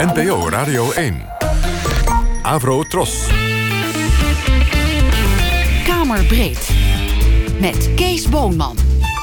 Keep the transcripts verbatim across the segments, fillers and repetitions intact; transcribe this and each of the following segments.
N P O Radio één. Avro Tros. Kamerbreed. Met Kees Boonman.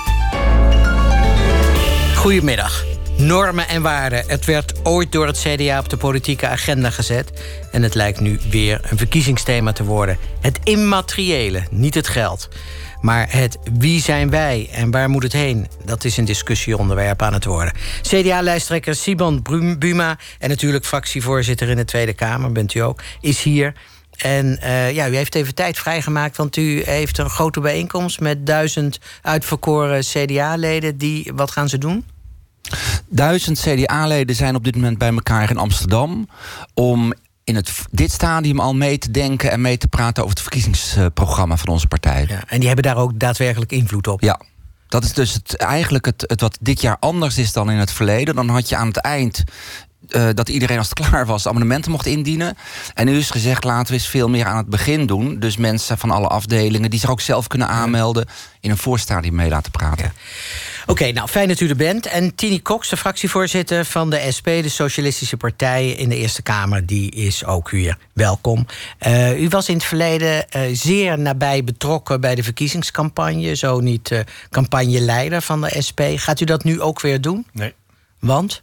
Goedemiddag. Normen en waarden. Het werd ooit door het C D A op de politieke agenda gezet. En het lijkt nu weer een verkiezingsthema te worden. Het immateriële, niet het geld. Maar het wie zijn wij en waar moet het heen? Dat is een discussieonderwerp aan het worden. C D A-lijsttrekker Siban Buma en natuurlijk fractievoorzitter in de Tweede Kamer, bent u ook, is hier. En uh, ja, u heeft even tijd vrijgemaakt, want u heeft een grote bijeenkomst met duizend uitverkoren C D A-leden. Die, wat gaan ze doen? Duizend C D A-leden zijn op dit moment bij elkaar in Amsterdam om in het, dit stadium al mee te denken en mee te praten over het verkiezingsprogramma van onze partij. Ja, en die hebben daar ook daadwerkelijk invloed op? Ja. Dat is dus het, eigenlijk het, het wat dit jaar anders is dan in het verleden. Dan had je aan het eind uh, dat iedereen als het klaar was amendementen mocht indienen. En nu is gezegd, laten we eens veel meer aan het begin doen. Dus mensen van alle afdelingen die zich ook zelf kunnen aanmelden, in een voorstadium mee laten praten. Ja. Oké, okay, nou, fijn dat u er bent. En Tini Cox, de fractievoorzitter van de S P, de Socialistische Partij in de Eerste Kamer, die is ook hier. Welkom. Uh, u was in het verleden uh, zeer nabij betrokken bij de verkiezingscampagne, zo niet uh, campagneleider van de S P. Gaat u dat nu ook weer doen? Nee. Want?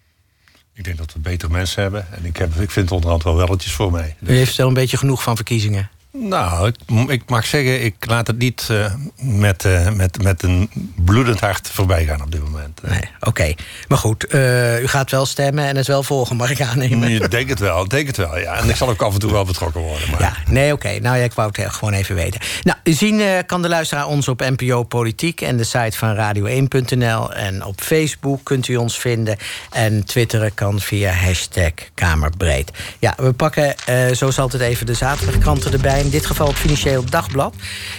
Ik denk dat we betere mensen hebben. En ik, heb, ik vind onderhand wel welletjes voor mij. Dus... U heeft wel een beetje genoeg van verkiezingen? Nou, ik, ik mag zeggen, ik laat het niet uh, met, uh, met, met een bloedend hart voorbij gaan op dit moment. Nee, oké. Okay. Maar goed, uh, u gaat wel stemmen en het wel volgen, mag ik aannemen? Ik denk het wel, ik denk het wel, ja. En ik zal ook af en toe wel betrokken worden. Maar... Ja, nee, oké. Okay. Nou ja, ik wou het gewoon even weten. Nou, zien uh, kan de luisteraar ons op N P O Politiek en de site van radio één punt n l. En op Facebook kunt u ons vinden. En twitteren kan via hashtag Kamerbreed. Ja, we pakken uh, zoals altijd even de zaterdagkranten erbij. In dit geval het Financieel Dagblad.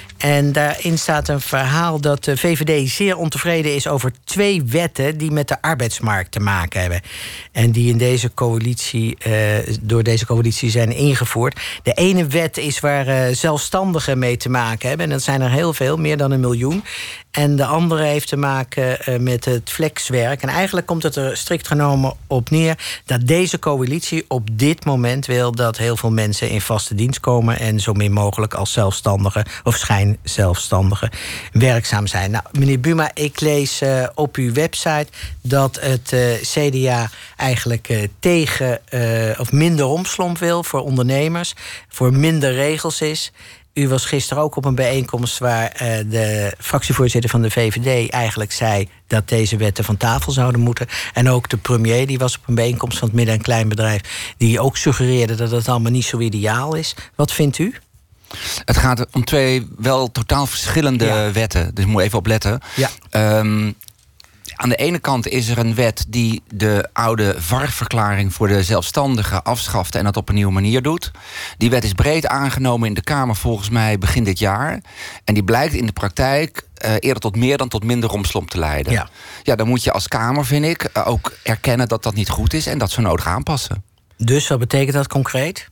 En daarin staat een verhaal dat de V V D zeer ontevreden is over twee wetten die met de arbeidsmarkt te maken hebben. En die in deze coalitie, uh, door deze coalitie zijn ingevoerd. De ene wet is waar uh, zelfstandigen mee te maken hebben. En dat zijn er heel veel, meer dan een miljoen. En de andere heeft te maken uh, met het flexwerk. En eigenlijk komt het er strikt genomen op neer dat deze coalitie op dit moment wil dat heel veel mensen in vaste dienst komen en zo min mogelijk als zelfstandigen of schijnzelfstandigen werkzaam zijn. Nou, meneer Buma, ik lees uh, op uw website dat het uh, C D A eigenlijk uh, tegen uh, of minder romslomp wil voor ondernemers, voor minder regels is. U was gisteren ook op een bijeenkomst waar uh, de fractievoorzitter van de V V D eigenlijk zei dat deze wetten van tafel zouden moeten. En ook de premier, die was op een bijeenkomst van het midden- en kleinbedrijf, die ook suggereerde dat het allemaal niet zo ideaal is. Wat vindt u? Het gaat om twee wel totaal verschillende ja. wetten. Dus moet even opletten. Ja. Um, aan de ene kant is er een wet die de oude V A R-verklaring voor de zelfstandigen afschaft en dat op een nieuwe manier doet. Die wet is breed aangenomen in de Kamer volgens mij begin dit jaar. En die blijkt in de praktijk uh, eerder tot meer dan tot minder romslomp te leiden. Ja. Ja, dan moet je als Kamer, vind ik, uh, ook erkennen dat dat niet goed is en dat zo nodig aanpassen. Dus wat betekent dat concreet?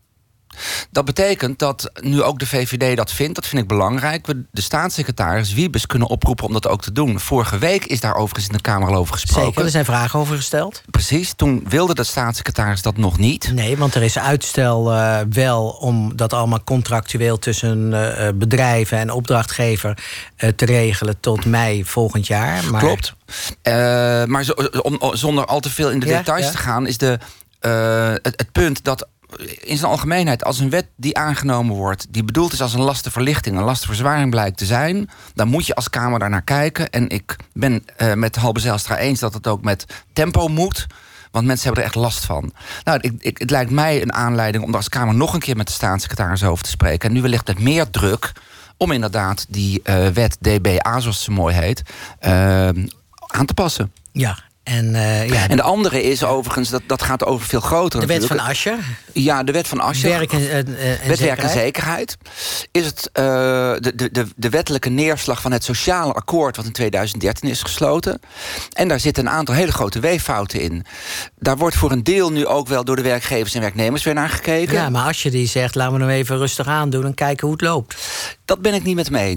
Dat betekent dat nu ook de V V D dat vindt, dat vind ik belangrijk, we de staatssecretaris Wiebes kunnen oproepen om dat ook te doen. Vorige week is daar overigens in de Kamer al over gesproken. Zeker, er zijn vragen over gesteld. Precies, toen wilde de staatssecretaris dat nog niet. Nee, want er is uitstel uh, wel om dat allemaal contractueel tussen uh, bedrijven en opdrachtgever uh, te regelen tot mei volgend jaar. Maar... Klopt. Uh, maar zo, om, zonder al te veel in de ja, details ja. te gaan, is de, uh, het, het punt dat in zijn algemeenheid, als een wet die aangenomen wordt, die bedoeld is als een lastenverlichting, een lastenverzwaring blijkt te zijn, dan moet je als Kamer daarnaar kijken. En ik ben uh, met Halbe Zijlstra eens dat het ook met tempo moet, want mensen hebben er echt last van. Nou, ik, ik, het lijkt mij een aanleiding om er als Kamer nog een keer met de staatssecretaris over te spreken. En nu wellicht met meer druk om inderdaad die uh, wet D B A, zoals ze mooi heet, uh, aan te passen. Ja. En, uh, ja, en de andere is overigens, dat, dat gaat over veel groter. De wet natuurlijk. van Asscher? Ja, de wet van Asscher. Werk en, uh, en wet werk en zekerheid. Is het uh, de, de, de wettelijke neerslag van het sociale akkoord wat in tweeduizend dertien is gesloten. En daar zitten een aantal hele grote weeffouten in. Daar wordt voor een deel nu ook wel door de werkgevers en werknemers weer naar gekeken. Ja, maar Asscher die zegt, laten we nou even rustig aandoen en kijken hoe het loopt. Dat ben ik niet met me eens.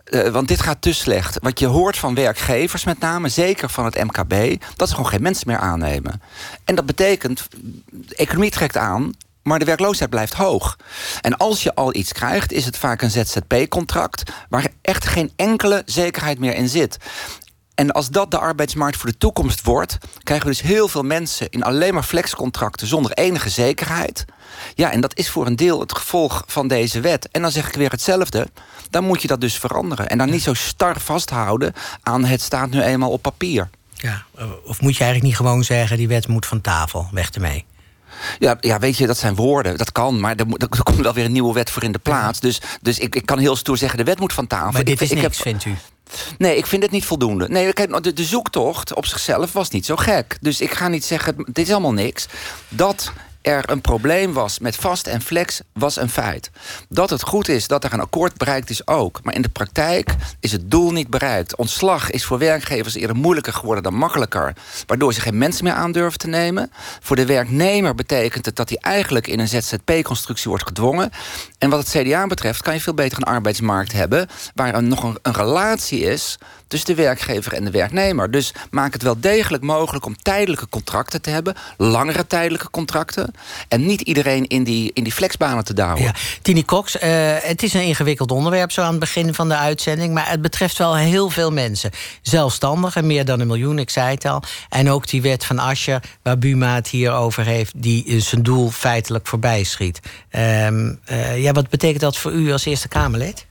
Uh, want dit gaat te slecht. Wat je hoort van werkgevers met name, zeker van het M K B... dat ze gewoon geen mensen meer aannemen. En dat betekent, de economie trekt aan... maar de werkloosheid blijft hoog. En als je al iets krijgt, is het vaak een Z Z P-contract... waar echt geen enkele zekerheid meer in zit. En als dat de arbeidsmarkt voor de toekomst wordt... krijgen we dus heel veel mensen in alleen maar flexcontracten... zonder enige zekerheid. Ja, en dat is voor een deel het gevolg van deze wet. En dan zeg ik weer hetzelfde. Dan moet je dat dus veranderen. En dan niet zo star vasthouden aan het staat nu eenmaal op papier. Ja, of moet je eigenlijk niet gewoon zeggen... die wet moet van tafel, weg ermee? Ja, ja, weet je, dat zijn woorden. Dat kan, maar er, moet, er komt wel weer een nieuwe wet voor in de plaats. Dus, dus ik, ik kan heel stoer zeggen, de wet moet van tafel. Maar dit ik, is ik niks, heb, vindt u? Nee, ik vind het niet voldoende. Nee, kijk, de, de zoektocht op zichzelf was niet zo gek. Dus ik ga niet zeggen, dit is allemaal niks. Dat er een probleem was met vast en flex was een feit. Dat het goed is dat er een akkoord bereikt is ook. Maar in de praktijk is het doel niet bereikt. Ontslag is voor werkgevers eerder moeilijker geworden dan makkelijker. Waardoor ze geen mensen meer aandurven te nemen. Voor de werknemer betekent het dat hij eigenlijk in een Z Z P-constructie wordt gedwongen. En wat het C D A betreft kan je veel beter een arbeidsmarkt hebben... waar er nog een, een relatie is tussen de werkgever en de werknemer. Dus maak het wel degelijk mogelijk om tijdelijke contracten te hebben. Langere tijdelijke contracten. En niet iedereen in die, in die flexbanen te douwen. Ja. Tini Cox, uh, het is een ingewikkeld onderwerp zo aan het begin van de uitzending. Maar het betreft wel heel veel mensen. Zelfstandigen, meer dan een miljoen, ik zei het al. En ook die wet van Asscher, waar Buma het hier over heeft... die zijn doel feitelijk voorbij schiet. Um, uh, ja, wat betekent dat voor u als Eerste Kamerlid?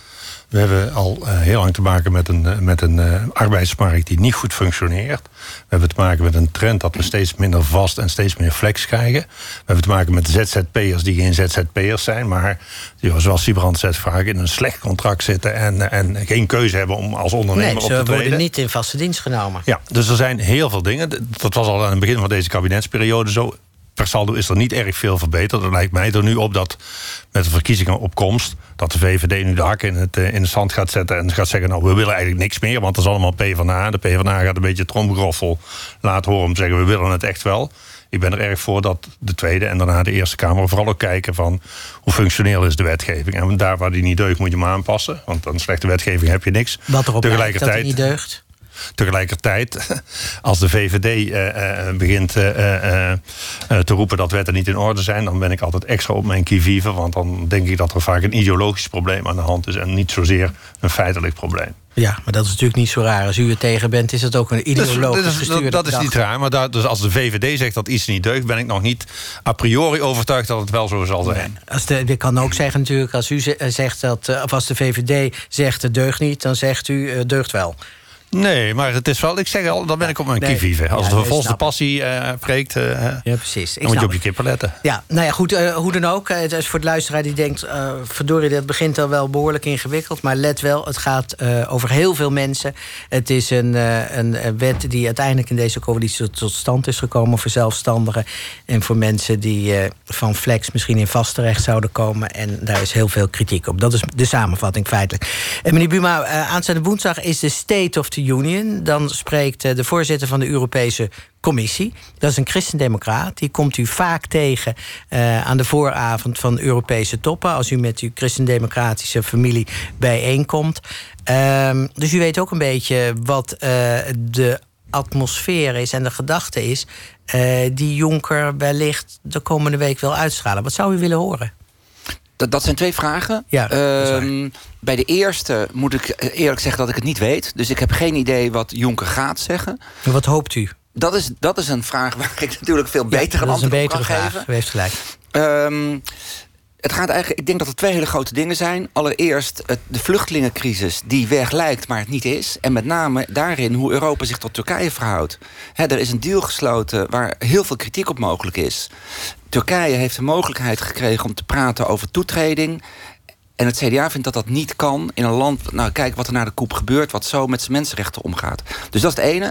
We hebben al uh, heel lang te maken met een, uh, met een uh, arbeidsmarkt die niet goed functioneert. We hebben te maken met een trend dat we steeds minder vast en steeds meer flex krijgen. We hebben te maken met Z Z P'ers die geen Z Z P'ers zijn, maar die, zoals Siebrand zegt, vaak in een slecht contract zitten en, en geen keuze hebben om als ondernemer nee, op te treden. ze worden niet in vaste dienst genomen. Ja, dus er zijn heel veel dingen. Dat was al aan het begin van deze kabinetsperiode zo. Per saldo is er niet erg veel verbeterd. Het lijkt mij er nu op dat met de verkiezingen op komst... dat de V V D nu de hakken in het, in het zand gaat zetten... en gaat zeggen, nou, we willen eigenlijk niks meer... want dat is allemaal PvdA. De PvdA gaat een beetje tromgeroffel laten horen... om te zeggen, we willen het echt wel. Ik ben er erg voor dat de Tweede en daarna de Eerste Kamer... vooral ook kijken van hoe functioneel is de wetgeving. En daar waar die niet deugt, moet je hem aanpassen. Want aan slechte wetgeving heb je niks. Wat erop lijkt dat het niet deugt? Tegelijkertijd, als de V V D uh, uh, begint uh, uh, uh, te roepen dat wetten niet in orde zijn... dan ben ik altijd extra op mijn qui-vive. Want dan denk ik dat er vaak een ideologisch probleem aan de hand is... en niet zozeer een feitelijk probleem. Ja, maar dat is natuurlijk niet zo raar. Als u er tegen bent, is het ook een ideologisch dus, gestuurde Dat, dat is niet raar, maar dat, dus als de V V D zegt dat iets niet deugt... ben ik nog niet a priori overtuigd dat het wel zo zal zijn. Nee, als de, ik kan ook zeggen natuurlijk, als u zegt dat... of als de V V D zegt het deugt niet, dan zegt u het deugt wel. Nee, maar het is wel, ik zeg al, dan ben ik op mijn nee. qui-vive. Als ja, de volste passie uh, preekt, uh, ja, precies. Ik dan moet je op je kippen letten. Ja, nou ja, goed, uh, hoe dan ook. Het is voor de luisteraar die denkt, uh, verdorie, dat begint al wel behoorlijk ingewikkeld. Maar let wel, het gaat uh, over heel veel mensen. Het is een, uh, een wet die uiteindelijk in deze coalitie tot stand is gekomen... voor zelfstandigen en voor mensen die uh, van flex misschien in vast terecht zouden komen. En daar is heel veel kritiek op. Dat is de samenvatting feitelijk. En meneer Buma, uh, aanstaande woensdag is de State of the Union. Dan spreekt de voorzitter van de Europese Commissie. Dat is een christendemocraat. Die komt u vaak tegen uh, aan de vooravond van Europese toppen... als u met uw christendemocratische familie bijeenkomt. Uh, dus u weet ook een beetje wat uh, de atmosfeer is en de gedachte is... Uh, die Juncker wellicht de komende week wil uitstralen. Wat zou u willen horen? Dat, dat zijn twee vragen. Ja, uh, bij de eerste moet ik eerlijk zeggen dat ik het niet weet. Dus ik heb geen idee wat Juncker gaat zeggen. Maar wat hoopt u? Dat is, dat is een vraag waar ik natuurlijk veel beter ja, een antwoord op kan geven. Dat is een betere vraag. U heeft gelijk. Um, het gaat eigenlijk, ik denk dat er twee hele grote dingen zijn. Allereerst het, de vluchtelingencrisis die weg lijkt, maar het niet is. En met name daarin hoe Europa zich tot Turkije verhoudt. He, er is een deal gesloten waar heel veel kritiek op mogelijk is. Turkije heeft de mogelijkheid gekregen om te praten over toetreding. En het C D A vindt dat dat niet kan in een land... Nou, kijk wat er na de coup gebeurt, wat zo met zijn mensenrechten omgaat. Dus dat is het ene.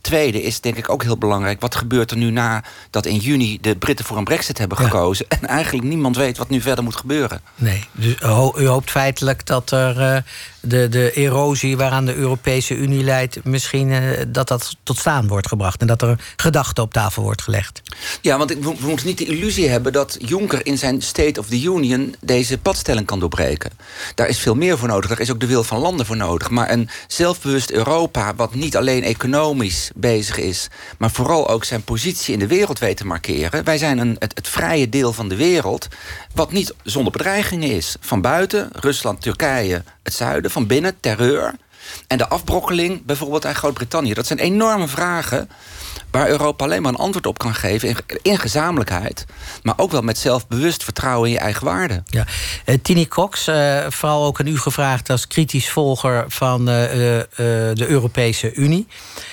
tweede is denk ik ook heel belangrijk. Wat gebeurt er nu na dat in juni de Britten voor een brexit hebben gekozen... Ja. en eigenlijk niemand weet wat nu verder moet gebeuren? Nee, dus u hoopt feitelijk dat er uh, de, de erosie waaraan de Europese Unie leidt... misschien uh, dat dat tot staan wordt gebracht... en dat er gedachten op tafel wordt gelegd. Ja, want we, we moeten niet de illusie hebben... dat Juncker in zijn State of the Union deze padstelling kan doorbreken. Daar is veel meer voor nodig. Daar is ook de wil van landen voor nodig. Maar een zelfbewust Europa... wat niet alleen economisch bezig is... maar vooral ook zijn positie in de wereld weet te markeren. Wij zijn een, het, het vrije deel van de wereld... wat niet zonder bedreigingen is. Van buiten, Rusland, Turkije, het zuiden. Van binnen, terreur. En de afbrokkeling bijvoorbeeld uit Groot-Brittannië. Dat zijn enorme vragen... waar Europa alleen maar een antwoord op kan geven... in, in gezamenlijkheid, maar ook wel met zelfbewust vertrouwen in je eigen waarden. Ja. Uh, Tini Cox, uh, vooral ook aan u gevraagd... als kritisch volger van uh, uh, de Europese Unie.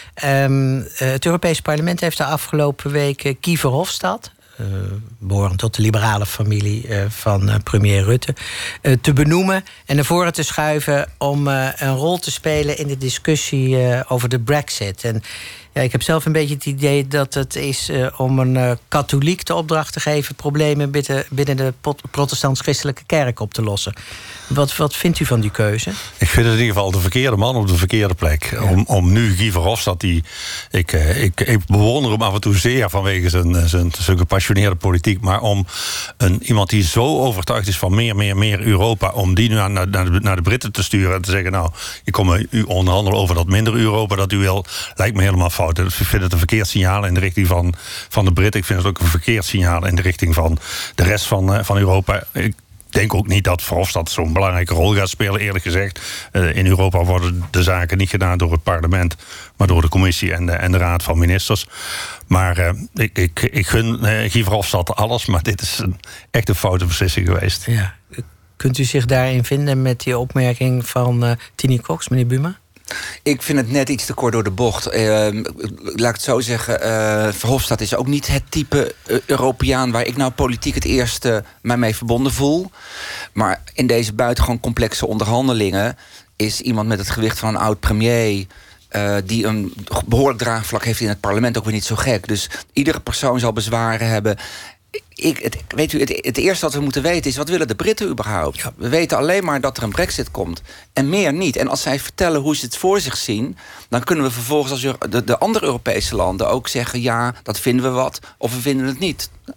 Um, uh, het Europese parlement heeft de afgelopen week Guy Verhofstadt... Uh, behorend tot de liberale familie uh, van uh, premier Rutte... Uh, te benoemen en naar voren te schuiven... om uh, een rol te spelen in de discussie uh, over de Brexit. En ja, ik heb zelf een beetje het idee dat het is uh, om een uh, katholiek de opdracht te geven... problemen binnen, binnen de protestants-christelijke kerk op te lossen. Wat, wat vindt u van die keuze? Ik vind het in ieder geval de verkeerde man op de verkeerde plek. Ja. Om, om nu Guy Verhofstadt, die ik, ik, ik bewonder hem af en toe zeer... vanwege zijn, zijn, zijn gepassioneerde politiek... maar om een, iemand die zo overtuigd is van meer, meer, meer Europa... om die nu naar, naar, de, naar de Britten te sturen en te zeggen... nou, je komt u onderhandelen over dat minder Europa dat u wil... lijkt me helemaal fout. Ik vind het een verkeerd signaal in de richting van, van de Britten. Ik vind het ook een verkeerd signaal in de richting van de rest van, van Europa... Ik, Ik denk ook niet dat Verhofstadt zo'n belangrijke rol gaat spelen, eerlijk gezegd. Uh, in Europa worden de zaken niet gedaan door het parlement... maar door de commissie en de, en de raad van ministers. Maar uh, ik, ik, ik gun uh, Guy Verhofstadt alles... maar dit is een, echt een foute beslissing geweest. Ja. Kunt u zich daarin vinden met die opmerking van uh, Tini Cox, meneer Buma? Ik vind het net iets te kort door de bocht. Uh, laat ik het zo zeggen, uh, Verhofstadt is ook niet het type uh, Europeaan... waar ik nou politiek het eerste mij mee verbonden voel. Maar in deze buitengewoon complexe onderhandelingen... is iemand met het gewicht van een oud-premier... Uh, die een behoorlijk draagvlak heeft in het parlement ook weer niet zo gek. Dus iedere persoon zal bezwaren hebben... Ik, het, weet u, het, het eerste wat we moeten weten is... wat willen de Britten überhaupt? Ja. We weten alleen maar dat er een brexit komt. En meer niet. En als zij vertellen hoe ze het voor zich zien... dan kunnen we vervolgens als de, de andere Europese landen ook zeggen... ja, dat vinden we wat, of we vinden het niet. Oké,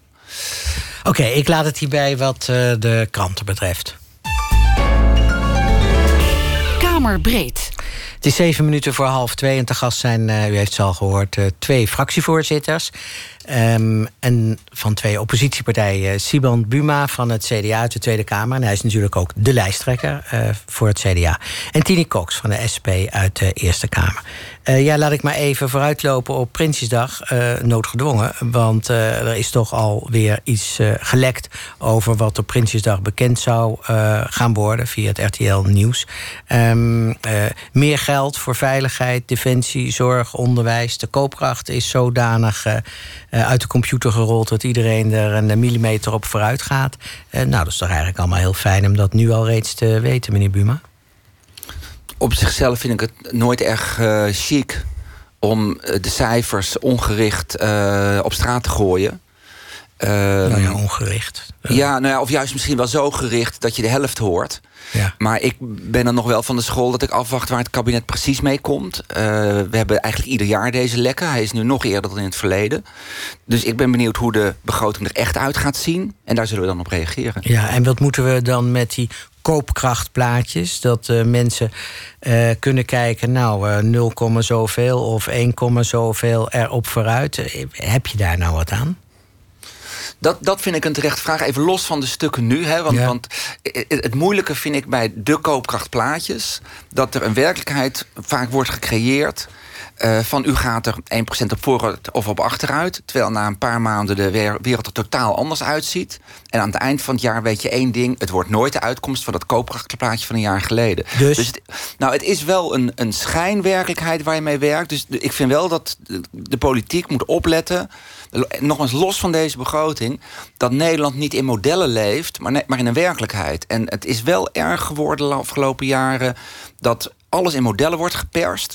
okay, ik laat het hierbij wat uh, de kranten betreft. Kamerbreed. Het is zeven minuten voor half twee en te gast zijn, uh, u heeft het al gehoord... Uh, twee fractievoorzitters... Um, en van twee oppositiepartijen. Sibrand Buma van het C D A uit de Tweede Kamer. En hij is natuurlijk ook de lijsttrekker uh, voor het C D A. En Tini Cox van de S P uit de Eerste Kamer. Uh, ja, laat ik maar even vooruitlopen op Prinsjesdag. Uh, noodgedwongen, want uh, er is toch alweer iets uh, gelekt... over wat op Prinsjesdag bekend zou uh, gaan worden... via het R T L Nieuws. Um, uh, meer geld voor veiligheid, defensie, zorg, onderwijs. De koopkracht is zodanig... Uh, Uh, uit de computer gerold, dat iedereen er een millimeter op vooruit gaat. Uh, nou, dat is toch eigenlijk allemaal heel fijn om dat nu al reeds te weten, meneer Buma? Op zichzelf vind ik het nooit erg uh, chic... om de cijfers ongericht uh, op straat te gooien. Uh, nou ja, ongericht. Uh. Ja, nou ja, of juist misschien wel zo gericht dat je de helft hoort... Ja. Maar ik ben er nog wel van de school dat ik afwacht waar het kabinet precies mee komt. Uh, we hebben eigenlijk ieder jaar deze lekken. Hij is nu nog eerder dan in het verleden. Dus ik ben benieuwd hoe de begroting er echt uit gaat zien. En daar zullen we dan op reageren. Ja, en wat moeten we dan met die koopkrachtplaatjes? Dat uh, mensen uh, kunnen kijken, nou, uh, nul, zoveel of één, zoveel erop vooruit. Uh, heb je daar nou wat aan? Dat, dat vind ik een terechte vraag. Even los van de stukken nu. Hè, want, ja. want het moeilijke vind ik bij de koopkrachtplaatjes... dat er een werkelijkheid vaak wordt gecreëerd... Uh, van u gaat er één procent op vooruit of op achteruit... terwijl na een paar maanden de wereld er totaal anders uitziet. En aan het eind van het jaar weet je één ding... het wordt nooit de uitkomst van dat koopkrachtplaatje van een jaar geleden. Dus, dus het, nou, het is wel een, een schijnwerkelijkheid waar je mee werkt. Dus de, ik vind wel dat de, de politiek moet opletten... nogmaals los van deze begroting... dat Nederland niet in modellen leeft, maar, ne- maar in een werkelijkheid. En het is wel erg geworden de afgelopen jaren... dat alles in modellen wordt geperst...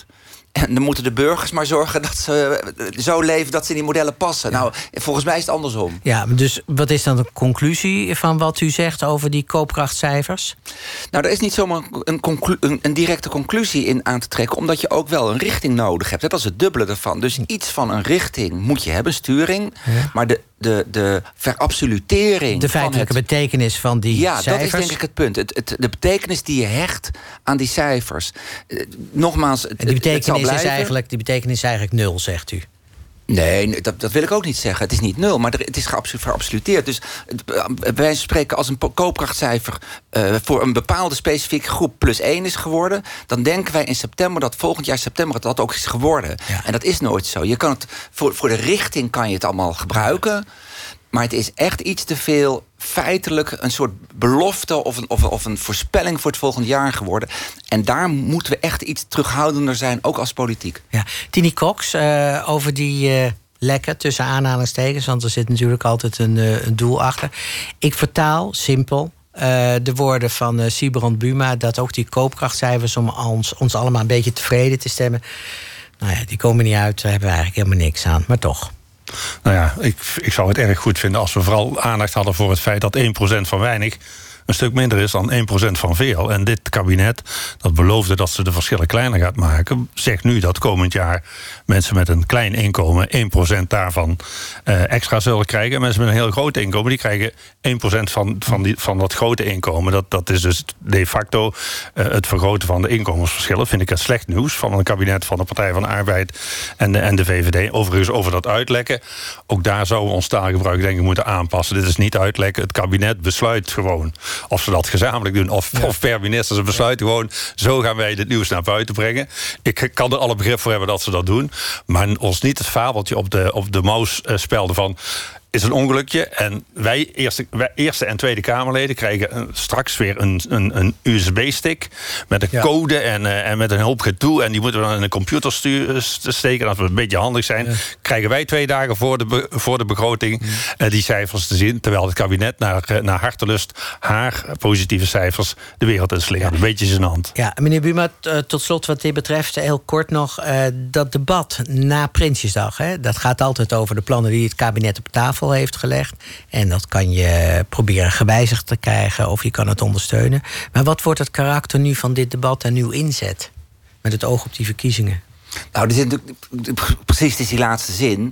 En dan moeten de burgers maar zorgen dat ze zo leven dat ze in die modellen passen. Ja. Nou, volgens mij is het andersom. Ja, dus wat is dan de conclusie van wat u zegt over die koopkrachtcijfers? Nou, er is niet zomaar een, conclu- een, een directe conclusie in aan te trekken, omdat je ook wel een richting nodig hebt. Dat is het dubbele ervan. Dus iets van een richting moet je hebben, sturing. Ja. Maar de, de, de verabsolutering... De feitelijke van het, betekenis van die ja, cijfers? Ja, dat is denk ik het punt. Het, het, de betekenis die je hecht aan die cijfers. Uh, nogmaals, het, en die betekenis, het zal is eigenlijk, die betekenis is eigenlijk nul, zegt u? Nee, dat, dat wil ik ook niet zeggen. Het is niet nul, maar er, het is verabsoluteerd. Dus bij wijze van spreken, als een koopkrachtcijfer uh, voor een bepaalde specifieke groep plus één is geworden, dan denken wij in september dat volgend jaar september dat ook is geworden. Ja. En dat is nooit zo. Je kan het, voor, voor de richting kan je het allemaal gebruiken. Maar het is echt iets te veel feitelijk een soort belofte of een, of, of een voorspelling voor het volgend jaar geworden. En daar moeten we echt iets terughoudender zijn, ook als politiek. Ja. Tini Cox, uh, over die uh, lekken tussen aanhalingstekens, want er zit natuurlijk altijd een, uh, een doel achter. Ik vertaal simpel uh, de woorden van uh, Sibrand Buma, dat ook die koopkrachtcijfers om ons, ons allemaal een beetje tevreden te stemmen. Nou ja, die komen niet uit, daar hebben we eigenlijk helemaal niks aan, maar toch. Nou ja, ik, ik zou het erg goed vinden als we vooral aandacht hadden voor het feit dat één procent van weinig een stuk minder is dan één procent van veel. En dit kabinet, dat beloofde dat ze de verschillen kleiner gaat maken, zegt nu dat komend jaar mensen met een klein inkomen één procent daarvan uh, extra zullen krijgen. En mensen met een heel groot inkomen, die krijgen één procent van, van, die, van dat grote inkomen. Dat, dat is dus de facto uh, het vergroten van de inkomensverschillen. Vind ik het slecht nieuws van een kabinet van de Partij van de Arbeid en de, en de V V D. Overigens over dat uitlekken. Ook daar zouden we ons taalgebruik denk ik moeten aanpassen. Dit is niet uitlekken. Het kabinet besluit gewoon. Of ze dat gezamenlijk doen, of, ja. of per minister. Ze besluiten gewoon, zo gaan wij dit nieuws naar buiten brengen. Ik kan er alle begrip voor hebben dat ze dat doen. Maar ons niet het fabeltje op de, op de mouw uh, spelden van, is een ongelukje. En wij, eerste, wij, eerste en tweede Kamerleden, krijgen een, straks weer een, een, een U S B-stick met een ja. code en, uh, en met een hoop gedoe. En die moeten we dan in een computer stuur, steken. En als we een beetje handig zijn, ja. krijgen wij twee dagen voor de, be, voor de begroting ja. uh, die cijfers te zien. Terwijl het kabinet naar, uh, naar hartelust haar positieve cijfers de wereld in slingert. Ja. Een beetje gênant. Ja, meneer Buma, uh, tot slot wat dit betreft, heel kort nog, uh, dat debat na Prinsjesdag. Hè, dat gaat altijd over de plannen die het kabinet op tafel heeft gelegd. En dat kan je proberen gewijzigd te krijgen of je kan het ondersteunen. Maar wat wordt het karakter nu van dit debat en uw inzet? Met het oog op die verkiezingen. Nou, dit is, precies, dit is die laatste zin.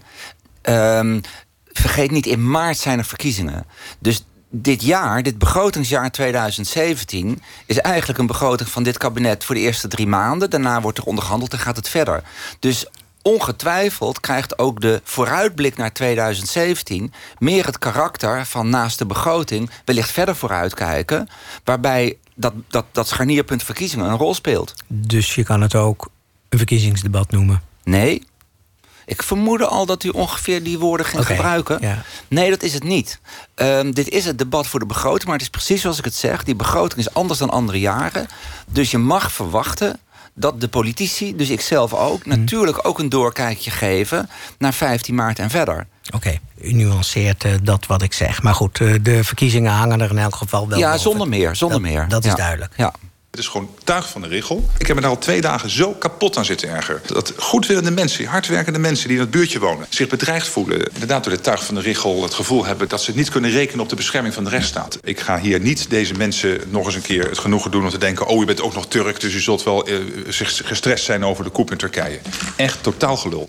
Um, vergeet niet, in maart zijn er verkiezingen. Dus dit jaar, dit begrotingsjaar tweeduizend zeventien... is eigenlijk een begroting van dit kabinet voor de eerste drie maanden. Daarna wordt er onderhandeld en gaat het verder. Dus ongetwijfeld krijgt ook de vooruitblik naar tweeduizend zeventien... meer het karakter van naast de begroting wellicht verder vooruitkijken, waarbij dat, dat, dat scharnierpunt verkiezingen een rol speelt. Dus je kan het ook een verkiezingsdebat noemen? Nee. Ik vermoedde al dat u ongeveer die woorden ging okay, gebruiken. Ja. Nee, dat is het niet. Um, dit is het debat voor de begroting, maar het is precies zoals ik het zeg. Die begroting is anders dan andere jaren. Dus je mag verwachten dat de politici, dus ik zelf ook, hmm. natuurlijk ook een doorkijkje geven naar vijftien maart en verder. Oké, okay, u nuanceert uh, dat wat ik zeg. Maar goed, uh, de verkiezingen hangen er in elk geval wel Ja, boven. zonder meer, zonder dat, meer. Dat is ja. duidelijk. Ja. Het is gewoon tuig van de regel. Ik heb me daar al twee dagen zo kapot aan zitten ergeren. Dat goedwillende mensen, hardwerkende mensen die in het buurtje wonen, zich bedreigd voelen. Inderdaad door de tuig van de regel het gevoel hebben dat ze niet kunnen rekenen op de bescherming van de rechtsstaat. Ik ga hier niet deze mensen nog eens een keer het genoegen doen om te denken, oh, u bent ook nog Turk, dus u zult wel uh, gestrest zijn over de coup in Turkije. Echt totaal gelul.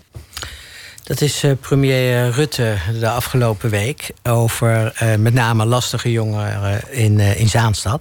Dat is uh, premier Rutte de afgelopen week over uh, met name lastige jongeren in, uh, in Zaanstad.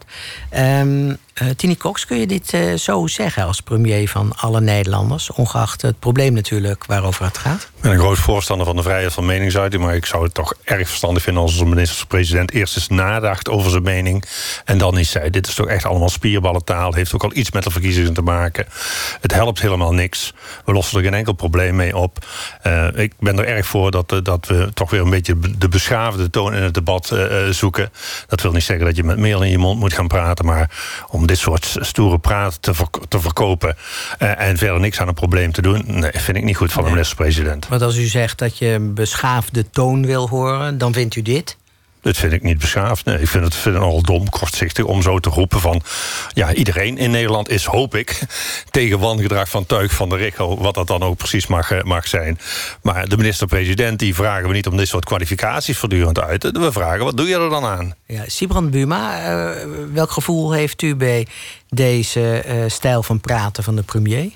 Um, uh, Tini Cox, kun je dit uh, zo zeggen als premier van alle Nederlanders, ongeacht het probleem natuurlijk waarover het gaat? Ik ben een groot voorstander van de vrijheid van meningsuiting, maar ik zou het toch erg verstandig vinden als onze minister-president eerst eens nadacht over zijn mening en dan niet zei. Dit is toch echt allemaal spierballentaal, heeft ook al iets met de verkiezingen te maken. Het helpt helemaal niks. We lossen er geen enkel probleem mee op. Uh, ik ben er erg voor dat, dat we toch weer een beetje de beschaafde toon in het debat uh, zoeken. Dat wil niet zeggen dat je met meel in je mond moet gaan praten, maar om dit soort stoere praat te, verk- te verkopen uh, en verder niks aan een probleem te doen, nee, vind ik niet goed van de minister-president. Want als u zegt dat je een beschaafde toon wil horen, dan vindt u dit? Dat vind ik niet beschaafd. Nee, ik vind het, vind het nogal dom, kortzichtig om zo te roepen van... ja, iedereen in Nederland is, hoop ik, tegen wangedrag van Tuig van der Richel... wat dat dan ook precies mag, mag zijn. Maar de minister-president, die vragen we niet om dit soort kwalificaties voortdurend uit. We vragen, wat doe je er dan aan? Ja, Sybrand Buma, uh, welk gevoel heeft u bij deze uh, stijl van praten van de premier?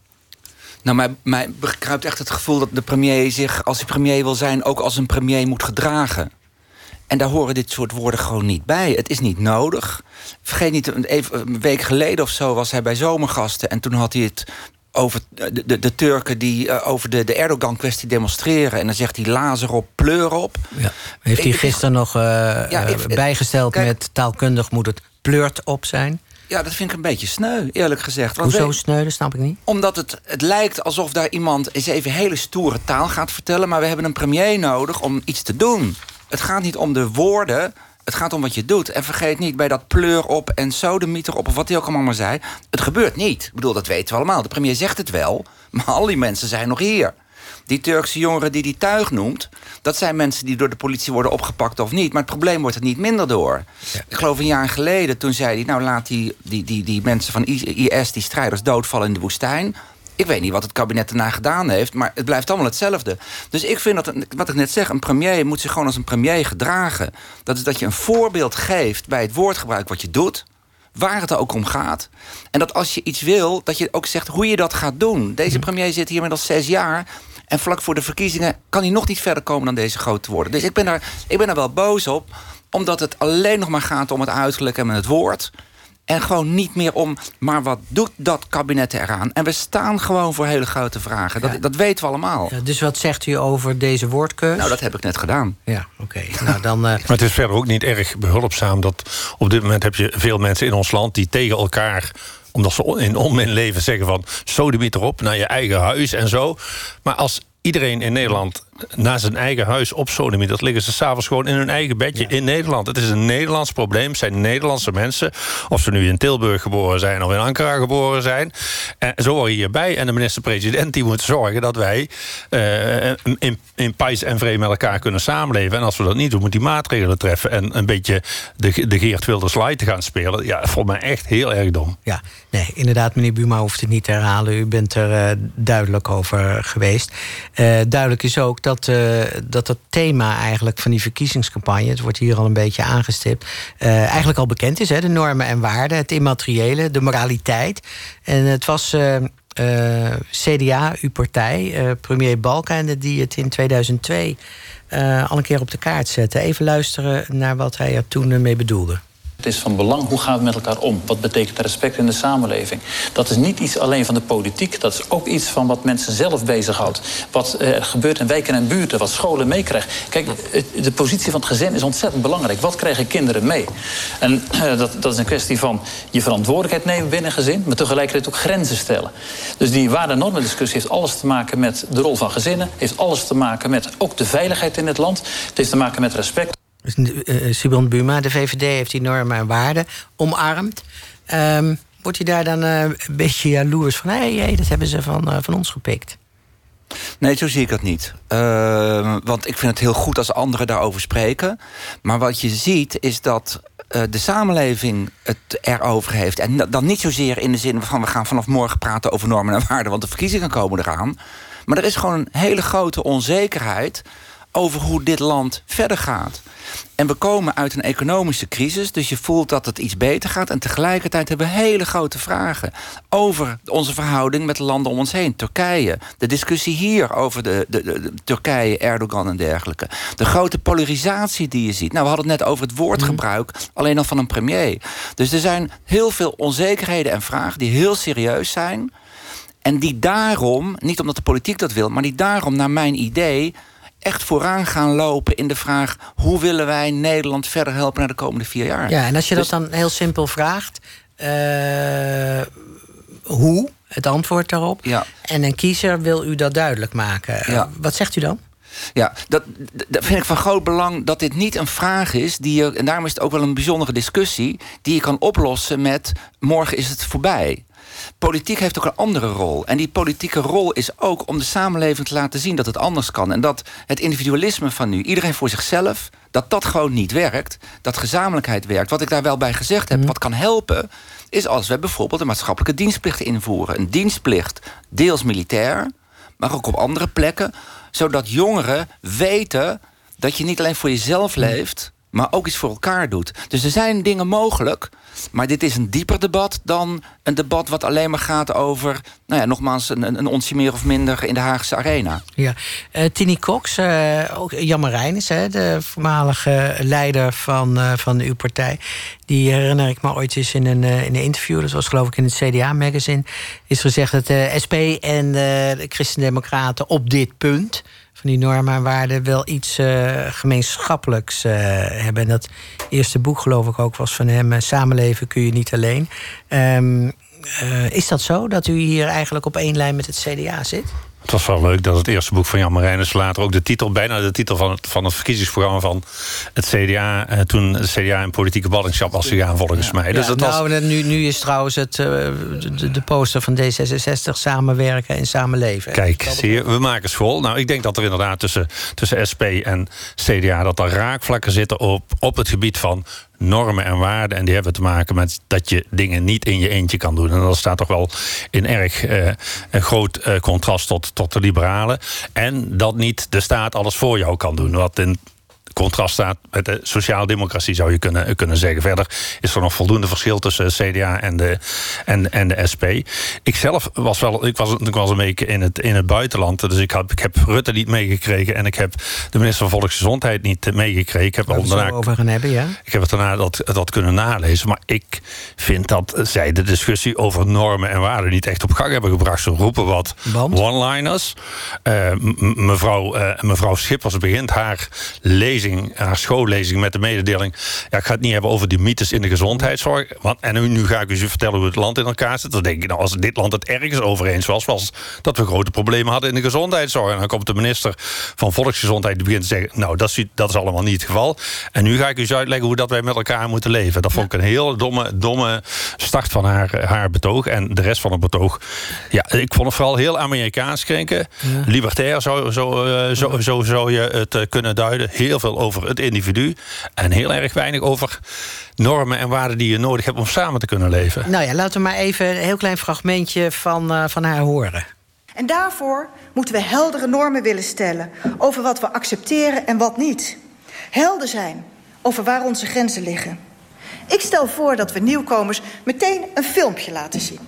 Nou, mij, mij bekruipt echt het gevoel dat de premier zich, als hij premier wil zijn, ook als een premier moet gedragen. En daar horen dit soort woorden gewoon niet bij. Het is niet nodig. Vergeet niet, even, een week geleden of zo was hij bij Zomergasten... en toen had hij het over de, de, de Turken die uh, over de, de Erdogan-kwestie demonstreren. En dan zegt hij lazer op, pleur op. Ja. Heeft hij gisteren nog uh, ja, ik, bijgesteld kijk, met taalkundig moet het pleurt op zijn? Ja, dat vind ik een beetje sneu, eerlijk gezegd. Want Hoezo we, sneu, dat snap ik niet. Omdat het, het lijkt alsof daar iemand eens even hele stoere taal gaat vertellen... maar we hebben een premier nodig om iets te doen. Het gaat niet om de woorden, het gaat om wat je doet. En vergeet niet bij dat pleur op en sodemieter op... of wat hij ook allemaal maar zei, het gebeurt niet. Ik bedoel, dat weten we allemaal. De premier zegt het wel, maar al die mensen zijn nog hier. Die Turkse jongeren die die Tuig noemt... dat zijn mensen die door de politie worden opgepakt of niet. Maar het probleem wordt er niet minder door. Ja. Ik geloof een jaar geleden, toen zei hij... nou, laat die, die, die, die mensen van I S, die strijders, doodvallen in de woestijn. Ik weet niet wat het kabinet daarna gedaan heeft... maar het blijft allemaal hetzelfde. Dus ik vind dat, wat ik net zeg... een premier moet zich gewoon als een premier gedragen. Dat is dat je een voorbeeld geeft bij het woordgebruik wat je doet... waar het er ook om gaat. En dat als je iets wil, dat je ook zegt hoe je dat gaat doen. Deze premier zit hier inmiddels zes jaar... en vlak voor de verkiezingen kan hij nog niet verder komen dan deze grote woorden. Dus ik ben daar, ik ben daar wel boos op, omdat het alleen nog maar gaat om het uiterlijk en het woord. En gewoon niet meer om, maar wat doet dat kabinet eraan? En we staan gewoon voor hele grote vragen. Dat, ja. dat weten we allemaal. Ja, dus wat zegt u over deze woordkeus? Nou, dat heb ik net gedaan. Ja, oké. Okay. Nou, dan. Uh... Maar het is verder ook niet erg behulpzaam dat op dit moment heb je veel mensen in ons land die tegen elkaar, omdat ze in onmin leven, zeggen van sodemiet erop naar je eigen huis en zo. Maar als iedereen in Nederland naar zijn eigen huis op sodomiet, dat liggen ze s'avonds gewoon in hun eigen bedje ja. in Nederland. Het is een Nederlands probleem. Het zijn Nederlandse mensen. Of ze nu in Tilburg geboren zijn of in Ankara geboren zijn. En zo horen hierbij. En de minister-president die moet zorgen dat wij uh, in, in pais en vrede met elkaar kunnen samenleven. En als we dat niet doen, moet die maatregelen treffen. En een beetje de, de Geert Wilders light te gaan spelen. Ja, volgens mij echt heel erg dom. Ja, nee, inderdaad, meneer Buma hoeft het niet te herhalen. U bent er uh, duidelijk over geweest. Uh, duidelijk is ook dat, uh, dat het thema eigenlijk van die verkiezingscampagne, het wordt hier al een beetje aangestipt, uh, eigenlijk al bekend is, hè, de normen en waarden, het immateriële, de moraliteit. En het was uh, uh, C D A, uw partij, uh, premier Balkenende, die het in tweeduizend twee uh, al een keer op de kaart zette. Even luisteren naar wat hij er toen mee bedoelde. Het is van belang, hoe gaan we met elkaar om? Wat betekent respect in de samenleving? Dat is niet iets alleen van de politiek. Dat is ook iets van wat mensen zelf bezighoudt. Wat er gebeurt in wijken en buurten, wat scholen meekrijgen. Kijk, de positie van het gezin is ontzettend belangrijk. Wat krijgen kinderen mee? En uh, dat, dat is een kwestie van je verantwoordelijkheid nemen binnen een gezin, maar tegelijkertijd ook grenzen stellen. Dus die waarde-normen discussie heeft alles te maken met de rol van gezinnen. Heeft alles te maken met ook de veiligheid in het land. Het heeft te maken met respect. Uh, Sybrand Buma, de V V D heeft die normen en waarden omarmd. Um, wordt hij daar dan uh, een beetje jaloers van? Hé, hey, hey, dat hebben ze van, uh, van ons gepikt. Nee, zo zie ik dat niet. Uh, want ik vind het heel goed als anderen daarover spreken. Maar wat je ziet is dat uh, de samenleving het erover heeft. En dan niet zozeer in de zin van we gaan vanaf morgen praten over normen en waarden, want de verkiezingen komen eraan. Maar er is gewoon een hele grote onzekerheid over hoe dit land verder gaat. En we komen uit een economische crisis, dus je voelt dat het iets beter gaat. En tegelijkertijd hebben we hele grote vragen over onze verhouding met de landen om ons heen. Turkije, de discussie hier over de, de, de, de Turkije, Erdogan en dergelijke. De grote polarisatie die je ziet. Nou, we hadden het net over het woordgebruik, alleen al van een premier. Dus er zijn heel veel onzekerheden en vragen die heel serieus zijn. En die daarom, niet omdat de politiek dat wil, maar die daarom, naar mijn idee, echt vooraan gaan lopen in de vraag hoe willen wij Nederland verder helpen naar de komende vier jaar. Ja, en als je dus dat dan heel simpel vraagt, uh, hoe, het antwoord daarop, ja. en een kiezer wil u dat duidelijk maken. Ja. Wat zegt u dan? Ja, dat, dat vind ik van groot belang dat dit niet een vraag is die je, en daarom is het ook wel een bijzondere discussie, die je kan oplossen met morgen is het voorbij. Politiek heeft ook een andere rol. En die politieke rol is ook om de samenleving te laten zien dat het anders kan. En dat het individualisme van nu, iedereen voor zichzelf, dat dat gewoon niet werkt. Dat gezamenlijkheid werkt. Wat ik daar wel bij gezegd heb, mm. wat kan helpen, is als we bijvoorbeeld een maatschappelijke dienstplicht invoeren. Een dienstplicht, deels militair, maar ook op andere plekken, zodat jongeren weten dat je niet alleen voor jezelf leeft, maar ook iets voor elkaar doet. Dus er zijn dingen mogelijk, maar dit is een dieper debat dan een debat wat alleen maar gaat over, nou ja, nogmaals, een, een onsje meer of minder in de Haagse arena. Ja, uh, Tini Cox, uh, ook Jan Marijnis, hè, de voormalige leider van, uh, van uw partij, die herinner ik me ooit eens in een, uh, in een interview, dat was geloof ik in het C D A-magazine, is gezegd dat de S P en uh, de Christen-Democraten op dit punt van die normen en waarden wel iets uh, gemeenschappelijks uh, hebben. En dat eerste boek, geloof ik ook, was van hem, uh, Samenleven kun je niet alleen. Um, uh, is dat zo, dat u hier eigenlijk op één lijn met het C D A zit? Het was wel leuk dat het eerste boek van Jan Marijnis later ook de titel, bijna de titel van het, van het verkiezingsprogramma van het C D A, eh, toen het C D A in politieke ballingschap was gegaan, volgens mij. Dus ja, dat nou, was... nu, nu is trouwens het, uh, de, de poster van D zesenzestig samenwerken en samenleven. Kijk, zie je, we maken school. Nou, ik denk dat er inderdaad tussen, tussen S P en C D A, dat er raakvlakken zitten op, op het gebied van normen en waarden. En die hebben te maken met dat je dingen niet in je eentje kan doen. En dat staat toch wel in erg uh, een groot uh, contrast tot, tot de liberalen. En dat niet de staat alles voor jou kan doen. Wat in contrast staat met de sociaaldemocratie, zou je kunnen, kunnen zeggen. Verder is er nog voldoende verschil tussen C D A en de, en, en de S P. Ik zelf was wel, ik was, ik was een week in het, in het buitenland, dus ik, had, ik heb Rutte niet meegekregen en ik heb de minister van Volksgezondheid niet meegekregen. Ik heb, Waar we het daarna, zo over gaan hebben, ja. ik heb het daarna dat, dat kunnen nalezen, maar ik vind dat zij de discussie over normen en waarden niet echt op gang hebben gebracht. Ze roepen wat one-liners. Uh, mevrouw, uh, mevrouw Schippers begint haar lezing, haar schoollezing met de mededeling, ja, ik ga het niet hebben over die mythes in de gezondheidszorg. Want, en nu, nu ga ik u vertellen hoe het land in elkaar zit. Dan denk ik, nou, als dit land het ergens over eens was, was dat we grote problemen hadden in de gezondheidszorg. En dan komt de minister van Volksgezondheid die begint te zeggen, nou, dat is, dat is allemaal niet het geval. En nu ga ik u eens uitleggen hoe dat wij met elkaar moeten leven. Dat vond ik een hele domme, domme start van haar, haar betoog. En de rest van het betoog, ja, ik vond het vooral heel Amerikaans klinken. Ja. Libertair zou zo, uh, zo, zo zou je het uh, kunnen duiden. Heel veel over het individu en heel erg weinig over normen en waarden die je nodig hebt om samen te kunnen leven. Nou ja, laten we maar even een heel klein fragmentje van, uh, van haar horen. En daarvoor moeten we heldere normen willen stellen over wat we accepteren en wat niet. Helder zijn over waar onze grenzen liggen. Ik stel voor dat we nieuwkomers meteen een filmpje laten zien.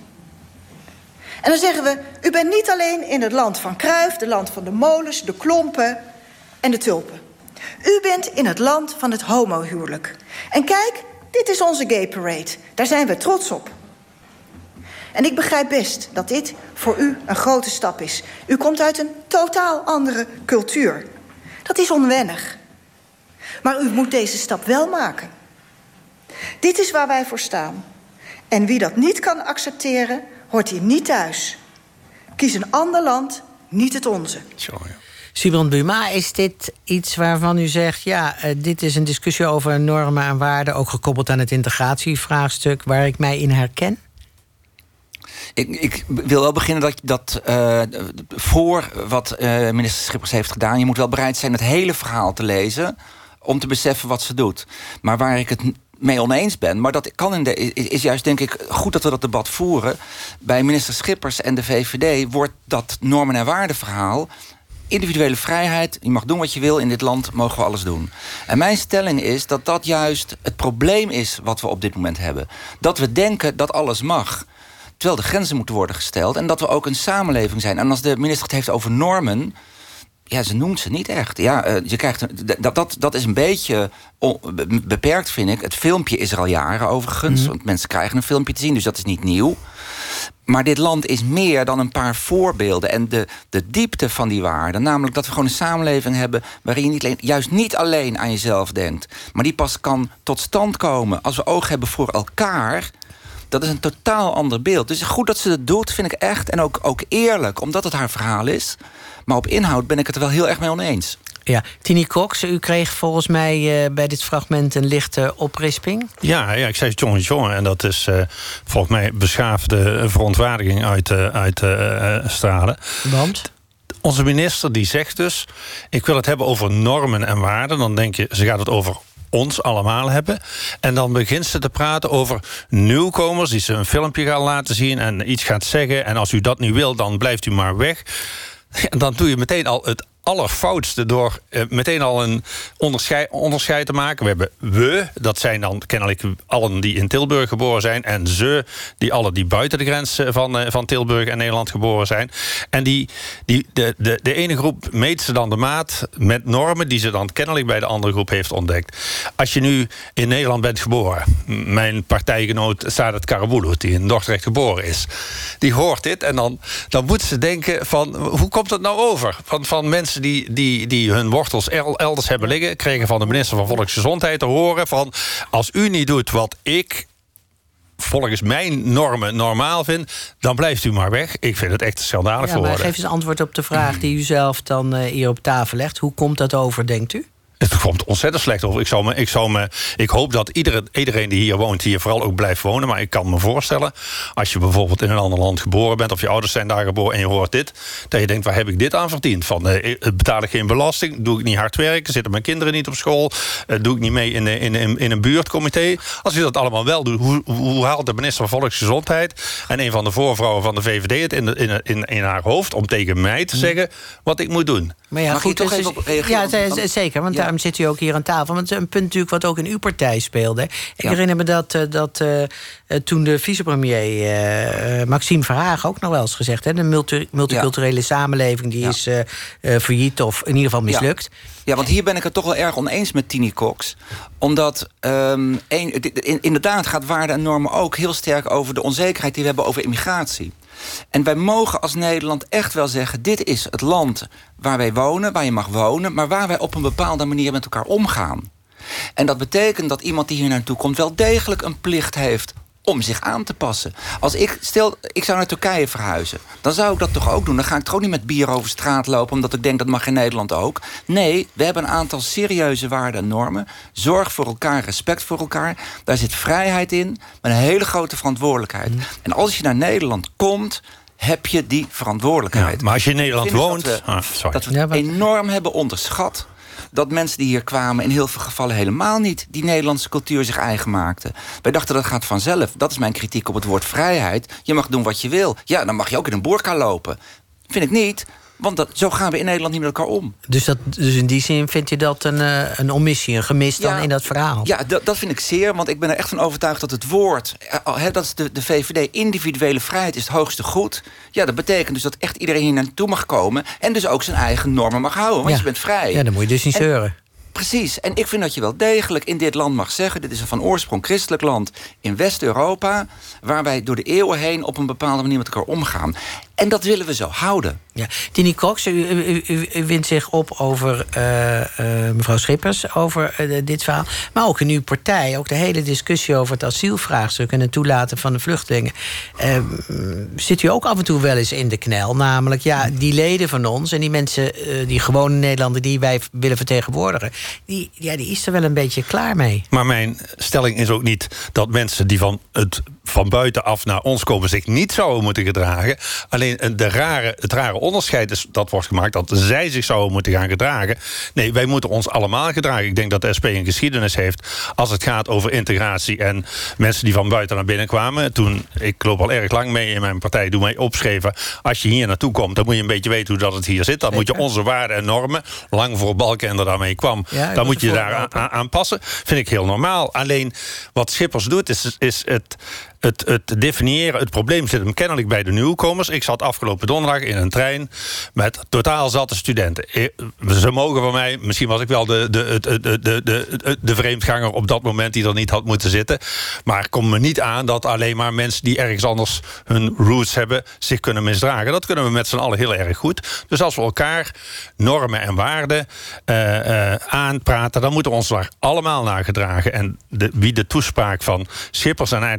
En dan zeggen we, u bent niet alleen in het land van Cruyff, de land van de molens, de klompen en de tulpen. U bent in het land van het homohuwelijk. En kijk, dit is onze gay parade. Daar zijn we trots op. En ik begrijp best dat dit voor u een grote stap is. U komt uit een totaal andere cultuur. Dat is onwennig. Maar u moet deze stap wel maken. Dit is waar wij voor staan. En wie dat niet kan accepteren, hoort hier niet thuis. Kies een ander land, niet het onze. Zo, ja. Sybrand Buma, is dit iets waarvan u zegt, ja, uh, dit is een discussie over normen en waarden, ook gekoppeld aan het integratievraagstuk, waar ik mij in herken? Ik, ik wil wel beginnen dat, dat uh, voor wat uh, minister Schippers heeft gedaan, je moet wel bereid zijn het hele verhaal te lezen om te beseffen wat ze doet. Maar waar ik het mee oneens ben, maar dat kan in de, is juist denk ik goed dat we dat debat voeren. Bij minister Schippers en de V V D wordt dat normen- en waardenverhaal, individuele vrijheid, je mag doen wat je wil, in dit land mogen we alles doen. En mijn stelling is dat dat juist het probleem is wat we op dit moment hebben. Dat we denken dat alles mag, terwijl de grenzen moeten worden gesteld en dat we ook een samenleving zijn. En als de minister het heeft over normen, ja, ze noemt ze niet echt. Ja, uh, je krijgt een, dat, dat, dat is een beetje on, beperkt, vind ik. Het filmpje is er al jaren overigens, mm-hmm. want mensen krijgen een filmpje te zien, dus dat is niet nieuw. Maar dit land is meer dan een paar voorbeelden. En de, de diepte van die waarden, namelijk dat we gewoon een samenleving hebben waarin je niet alleen, juist niet alleen aan jezelf denkt, maar die pas kan tot stand komen als we oog hebben voor elkaar. Dat is een totaal ander beeld. Dus goed dat ze dat doet, vind ik echt. En ook, ook eerlijk, omdat het haar verhaal is. Maar op inhoud ben ik het er wel heel erg mee oneens. Ja, Tini Cox, u kreeg volgens mij uh, bij dit fragment een lichte oprisping. Ja, ja, ik zei jongen, jongen. En dat is uh, volgens mij beschaafde verontwaardiging uit, uh, uit uh, stralen. Want? Onze minister die zegt dus, ik wil het hebben over normen en waarden. Dan denk je, ze gaat het over ons allemaal hebben. En dan begint ze te praten over nieuwkomers die ze een filmpje gaan laten zien en iets gaat zeggen. En als u dat niet wil, dan blijft u maar weg. En dan doe je meteen al het allerfoutste door uh, meteen al een onderscheid, onderscheid te maken. We hebben we, dat zijn dan kennelijk allen die in Tilburg geboren zijn, en ze, die allen die buiten de grens van, uh, van Tilburg en Nederland geboren zijn. En die, die, de, de, de ene groep meet ze dan de maat met normen die ze dan kennelijk bij de andere groep heeft ontdekt. Als je nu in Nederland bent geboren, mijn partijgenoot Saadet Karabulut, die in Dordrecht geboren is, die hoort dit en dan, dan moet ze denken van, hoe komt het nou over? Van, van mensen Die, die, die hun wortels elders hebben liggen, kregen van de minister van Volksgezondheid te horen van, als u niet doet wat ik volgens mijn normen normaal vind, dan blijft u maar weg. Ik vind het echt schandalig ja, voor maar woorden. geef eens antwoord op de vraag die u zelf dan uh, hier op tafel legt. Hoe komt dat over, denkt u? Het komt ontzettend slecht over. Ik, zou me, ik, zou me, ik hoop dat iedereen, iedereen die hier woont, hier vooral ook blijft wonen. Maar ik kan me voorstellen, als je bijvoorbeeld in een ander land geboren bent, of je ouders zijn daar geboren en je hoort dit, dat je denkt, waar heb ik dit aan verdiend? Van, uh, betaal ik geen belasting? Doe ik niet hard werken? Zitten mijn kinderen niet op school? Uh, doe ik niet mee in, in, in, in een buurtcomité? Als je dat allemaal wel doet, hoe, hoe haalt de minister van Volksgezondheid en een van de voorvrouwen van de V V D het in, de, in, in, in haar hoofd om tegen mij te zeggen wat ik moet doen? Maar ja, Mag goed, ik toch dus, even op reageren? ja, zeker, want Ja. daarom zit u ook hier aan tafel. Want het is een punt natuurlijk wat ook in uw partij speelde. Ik Ja. herinner me dat, uh, dat uh, toen de vicepremier uh, Maxime Verhagen ook nog wel eens gezegd, hè, de multi- multiculturele ja. samenleving die ja. is uh, uh, failliet of in ieder geval mislukt. Ja. Ja, want hier ben ik het toch wel erg oneens met Tini Cox. Omdat um, een, in, inderdaad gaat waarden en normen ook heel sterk over de onzekerheid die we hebben over immigratie. En wij mogen als Nederland echt wel zeggen, dit is het land waar wij wonen, waar je mag wonen, maar waar wij op een bepaalde manier met elkaar omgaan. En dat betekent dat iemand die hier naartoe komt wel degelijk een plicht heeft om zich aan te passen. Als ik, stel, ik zou naar Turkije verhuizen, dan zou ik dat toch ook doen. Dan ga ik toch ook niet met bier over straat lopen, omdat ik denk dat mag in Nederland ook. Nee, we hebben een aantal serieuze waarden en normen. Zorg voor elkaar, respect voor elkaar. Daar zit vrijheid in, met een hele grote verantwoordelijkheid. Mm. En als je naar Nederland komt, heb je die verantwoordelijkheid. Ja, maar als je in Nederland woont, dat we, ah, sorry. dat we het enorm hebben onderschat. Dat mensen die hier kwamen in heel veel gevallen helemaal niet die Nederlandse cultuur zich eigen maakten. Wij dachten dat gaat vanzelf. Dat is mijn kritiek op het woord vrijheid. Je mag doen wat je wil. Ja, dan mag je ook in een boerka lopen. Vind ik niet. Want dat, zo gaan we in Nederland niet met elkaar om. Dus, dat, dus in die zin vindt u dat een, uh, een omissie, een gemis dan ja, in dat verhaal? Ja, dat, dat vind ik zeer. Want ik ben er echt van overtuigd dat het woord, uh, he, dat is de, de V V D, individuele vrijheid is het hoogste goed. Ja, dat betekent dus dat echt iedereen hier naartoe mag komen en dus ook zijn eigen normen mag houden. Want ja. je bent vrij. Ja, dan moet je dus niet en, zeuren. Precies. En ik vind dat je wel degelijk in dit land mag zeggen, dit is een van oorsprong christelijk land in West-Europa, waar wij door de eeuwen heen op een bepaalde manier met elkaar omgaan. En dat willen we zo houden. Ja. Tini Cox, u, u, u, u wint zich op over uh, uh, mevrouw Schippers, over uh, dit verhaal. Maar ook in uw partij, ook de hele discussie over het asielvraagstuk en het toelaten van de vluchtelingen. Uh, zit u ook af en toe wel eens in de knel? Namelijk, ja, die leden van ons en die mensen, uh, die gewone Nederlanders die wij willen vertegenwoordigen, die, ja, die is er wel een beetje klaar mee. Maar mijn stelling is ook niet dat mensen die van, het, van buitenaf naar ons komen zich niet zouden moeten gedragen. Alleen de rare, het rare onderscheid is dat wordt gemaakt dat zij zich zouden moeten gaan gedragen. Nee, wij moeten ons allemaal gedragen. Ik denk dat de S P een geschiedenis heeft als het gaat over integratie en mensen die van buiten naar binnen kwamen. Toen, ik loop al erg lang mee in mijn partij, doe mij opschreven. Als je hier naartoe komt, dan moet je een beetje weten hoe dat het hier zit. Dan Zeker. Moet je onze waarden en normen, lang voor Balkenende daarmee kwam, ja, dan moet je daar aan, aan, aan passen. Vind ik heel normaal. Alleen wat Schippers doet, is, is het Het, het definiëren, het probleem zit hem kennelijk bij de nieuwkomers. Ik zat afgelopen donderdag in een trein met totaal zatte studenten. Ze mogen van mij, misschien was ik wel de, de, de, de, de, de, de vreemdganger op dat moment die er niet had moeten zitten. Maar het komt me niet aan dat alleen maar mensen die ergens anders hun roots hebben zich kunnen misdragen. Dat kunnen we met z'n allen heel erg goed. Dus als we elkaar normen en waarden uh, uh, aanpraten, dan moeten we ons daar allemaal naar gedragen. En de, wie de toespraak van Schippers en eigenlijk ook het op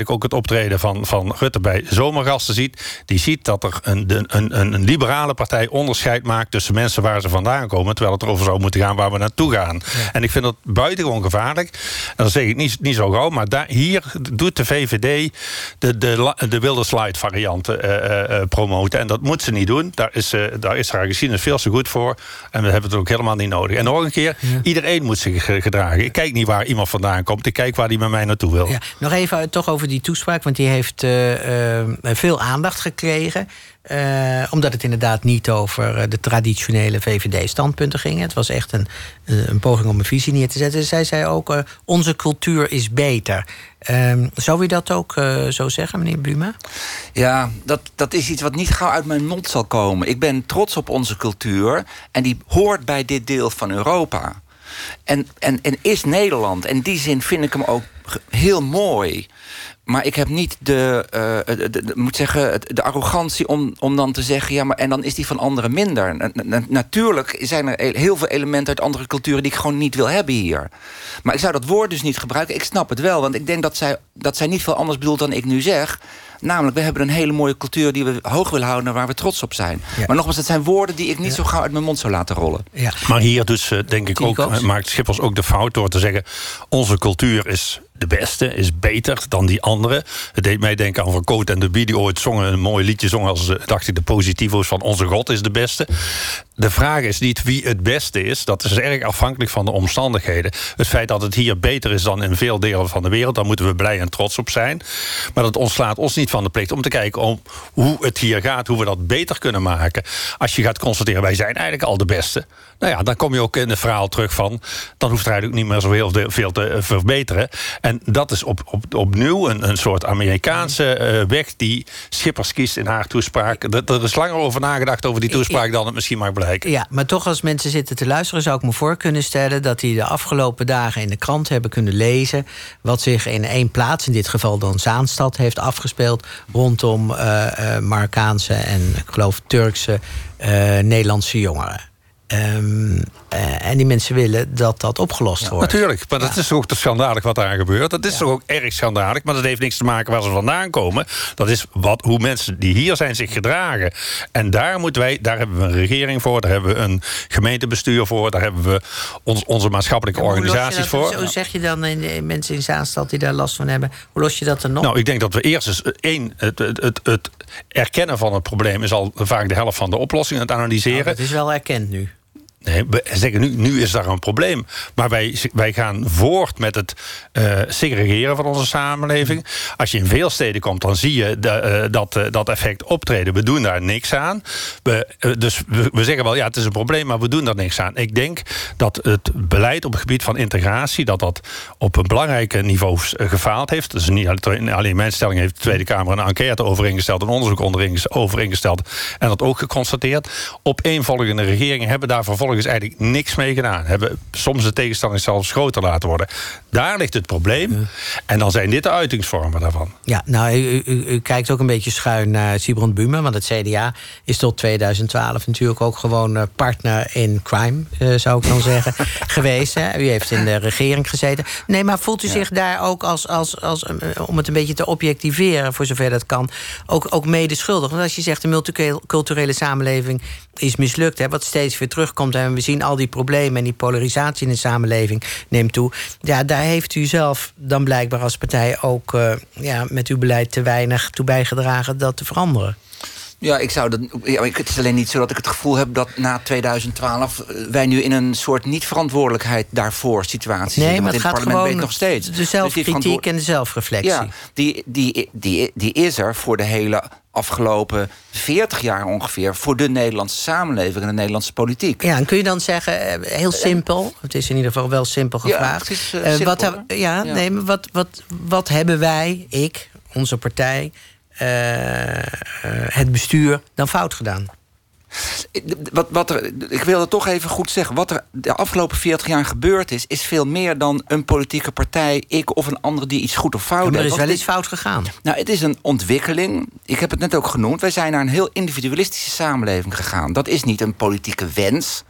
optreden van, van Rutte bij Zomergasten ziet, die ziet dat er een, een, een, een liberale partij onderscheid maakt tussen mensen waar ze vandaan komen, terwijl het erover zou moeten gaan waar we naartoe gaan. Ja. En ik vind dat buitengewoon gevaarlijk. En dan zeg ik niet, niet zo gauw, maar daar, hier doet de V V D de, de, de wilde slide varianten uh, uh, promoten. En dat moet ze niet doen. Daar is, uh, daar is haar geschiedenis veel te goed voor. En we hebben het ook helemaal niet nodig. En nog een keer, ja. iedereen moet zich gedragen. Ik kijk niet waar iemand vandaan komt. Ik kijk waar die met mij naartoe wil. Ja. Nog even toch over die toespraak, want die heeft uh, uh, veel aandacht gekregen. Uh, omdat het inderdaad niet over de traditionele V V D-standpunten ging. Het was echt een, een poging om een visie neer te zetten. Zij zei ook, uh, onze cultuur is beter. Uh, zou u dat ook uh, zo zeggen, meneer Buma? Ja, dat, dat is iets wat niet gauw uit mijn mond zal komen. Ik ben trots op onze cultuur en die hoort bij dit deel van Europa. En, en, en is Nederland. In die zin vind ik hem ook heel mooi. Maar ik heb niet de, uh, de, de, de, moet zeggen, de arrogantie om, om dan te zeggen, ja, maar en dan is die van anderen minder. Na, na, natuurlijk zijn er heel veel elementen uit andere culturen die ik gewoon niet wil hebben hier. Maar ik zou dat woord dus niet gebruiken. Ik snap het wel, want ik denk dat zij, dat zij niet veel anders bedoelt dan ik nu zeg. Namelijk, we hebben een hele mooie cultuur die we hoog willen houden en waar we trots op zijn. Ja. Maar nogmaals, het zijn woorden die ik niet ja. zo gauw uit mijn mond zou laten rollen. Ja. Maar hier dus, denk ik ook, maakt Schippers ook de fout door te zeggen, onze cultuur is de beste, is beter dan die andere. Het deed mij denken aan Van Cote en de Bie, die ooit zongen, een mooi liedje zongen als, dacht ik, de positivo's van onze God is de beste. De vraag is niet wie het beste is. Dat is erg afhankelijk van de omstandigheden. Het feit dat het hier beter is dan in veel delen van de wereld, daar moeten we blij en trots op zijn. Maar dat ontslaat ons niet van de plicht om te kijken om hoe het hier gaat, hoe we dat beter kunnen maken. Als je gaat constateren, wij zijn eigenlijk al de beste. Nou ja, dan kom je ook in het verhaal terug van, dan hoeft er eigenlijk niet meer zo heel veel te verbeteren. En dat is op, op, opnieuw een, een soort Amerikaanse uh, weg die Schippers kiest in haar toespraak. Er, er is langer over nagedacht over die toespraak dan het misschien mag blijken. Ja, maar toch als mensen zitten te luisteren, zou ik me voor kunnen stellen dat die de afgelopen dagen in de krant hebben kunnen lezen wat zich in één plaats, in dit geval dan Zaanstad, heeft afgespeeld rondom uh, uh, Marokkaanse en ik geloof Turkse uh, Nederlandse jongeren. Um, uh, en die mensen willen dat dat opgelost ja, wordt. Natuurlijk, maar dat ja. is toch ook te schandalig wat daar gebeurt. Dat is ja. toch ook erg schandalig, maar dat heeft niks te maken waar ze vandaan komen. Dat is wat, hoe mensen die hier zijn zich gedragen. En daar moeten wij, daar hebben we een regering voor, daar hebben we een gemeentebestuur voor, daar hebben we ons, onze maatschappelijke ja, organisaties dat, voor. Hoe zeg je dan in, in mensen in Zaanstad die daar last van hebben? Hoe los je dat dan nog? Nou, ik denk dat we eerst eens één, het, het, het, het erkennen van het probleem is al vaak de helft van de oplossing, het analyseren. Nou, dat is wel erkend nu. Nee, we zeggen nu, nu is daar een probleem. Maar wij, wij gaan voort met het uh, segregeren van onze samenleving. Als je in veel steden komt, dan zie je de, uh, dat, uh, dat effect optreden. We doen daar niks aan. We, uh, dus we, we zeggen wel, ja, het is een probleem, maar we doen daar niks aan. Ik denk dat het beleid op het gebied van integratie, dat dat op een belangrijke niveau uh, gefaald heeft. Dus niet alleen mijn stelling, heeft de Tweede Kamer een enquête over ingesteld, een onderzoek over ingesteld en dat ook geconstateerd. Opeenvolgende regeringen hebben daar vervolgens is eigenlijk niks mee gedaan. Hebben soms de tegenstelling zelfs groter laten worden. Daar ligt het probleem. Ja. En dan zijn dit de uitingsvormen daarvan. Ja, nou, u, u, u kijkt ook een beetje schuin naar Sybrand Buma, want het C D A is tot tweeduizend twaalf natuurlijk ook gewoon partner in crime, uh, zou ik dan zeggen, geweest. Hè? U heeft in de regering gezeten. Nee, maar voelt u ja. zich daar ook als, als, als, om het een beetje te objectiveren, voor zover dat kan, ook, ook mede schuldig? Want als je zegt de multiculturele samenleving is mislukt, hè, wat steeds weer terugkomt en we zien al die problemen en die polarisatie in de samenleving neemt toe. Ja, daar heeft u zelf dan blijkbaar als partij ook uh, ja, met uw beleid te weinig toe bijgedragen dat te veranderen. Ja, ik zou dat. Ja, het is alleen niet zo dat ik het gevoel heb dat na tweeduizend twaalf wij nu in een soort niet-verantwoordelijkheid daarvoor situatie nee, zitten. Maar Want het in het gaat parlement gewoon ben ik nog steeds. de zelfkritiek dus en de zelfreflectie. Ja, die, die, die, die is er voor de hele afgelopen veertig jaar ongeveer voor de Nederlandse samenleving en de Nederlandse politiek. Ja, en kun je dan zeggen, heel simpel, het is in ieder geval wel simpel gevraagd. Ja, het is, uh, simpel, wat, ja, ja. Nee, maar wat, wat, wat hebben wij, ik, onze partij, Uh, uh, het bestuur dan fout gedaan? Wat, wat er, ik wil het toch even goed zeggen. Wat er de afgelopen veertig jaar gebeurd is, is veel meer dan een politieke partij, ik of een andere die iets goed of fout heeft. Ja, maar er is wel iets fout gegaan. Nou, het is een ontwikkeling. Ik heb het net ook genoemd. Wij zijn naar een heel individualistische samenleving gegaan. Dat is niet een politieke wens.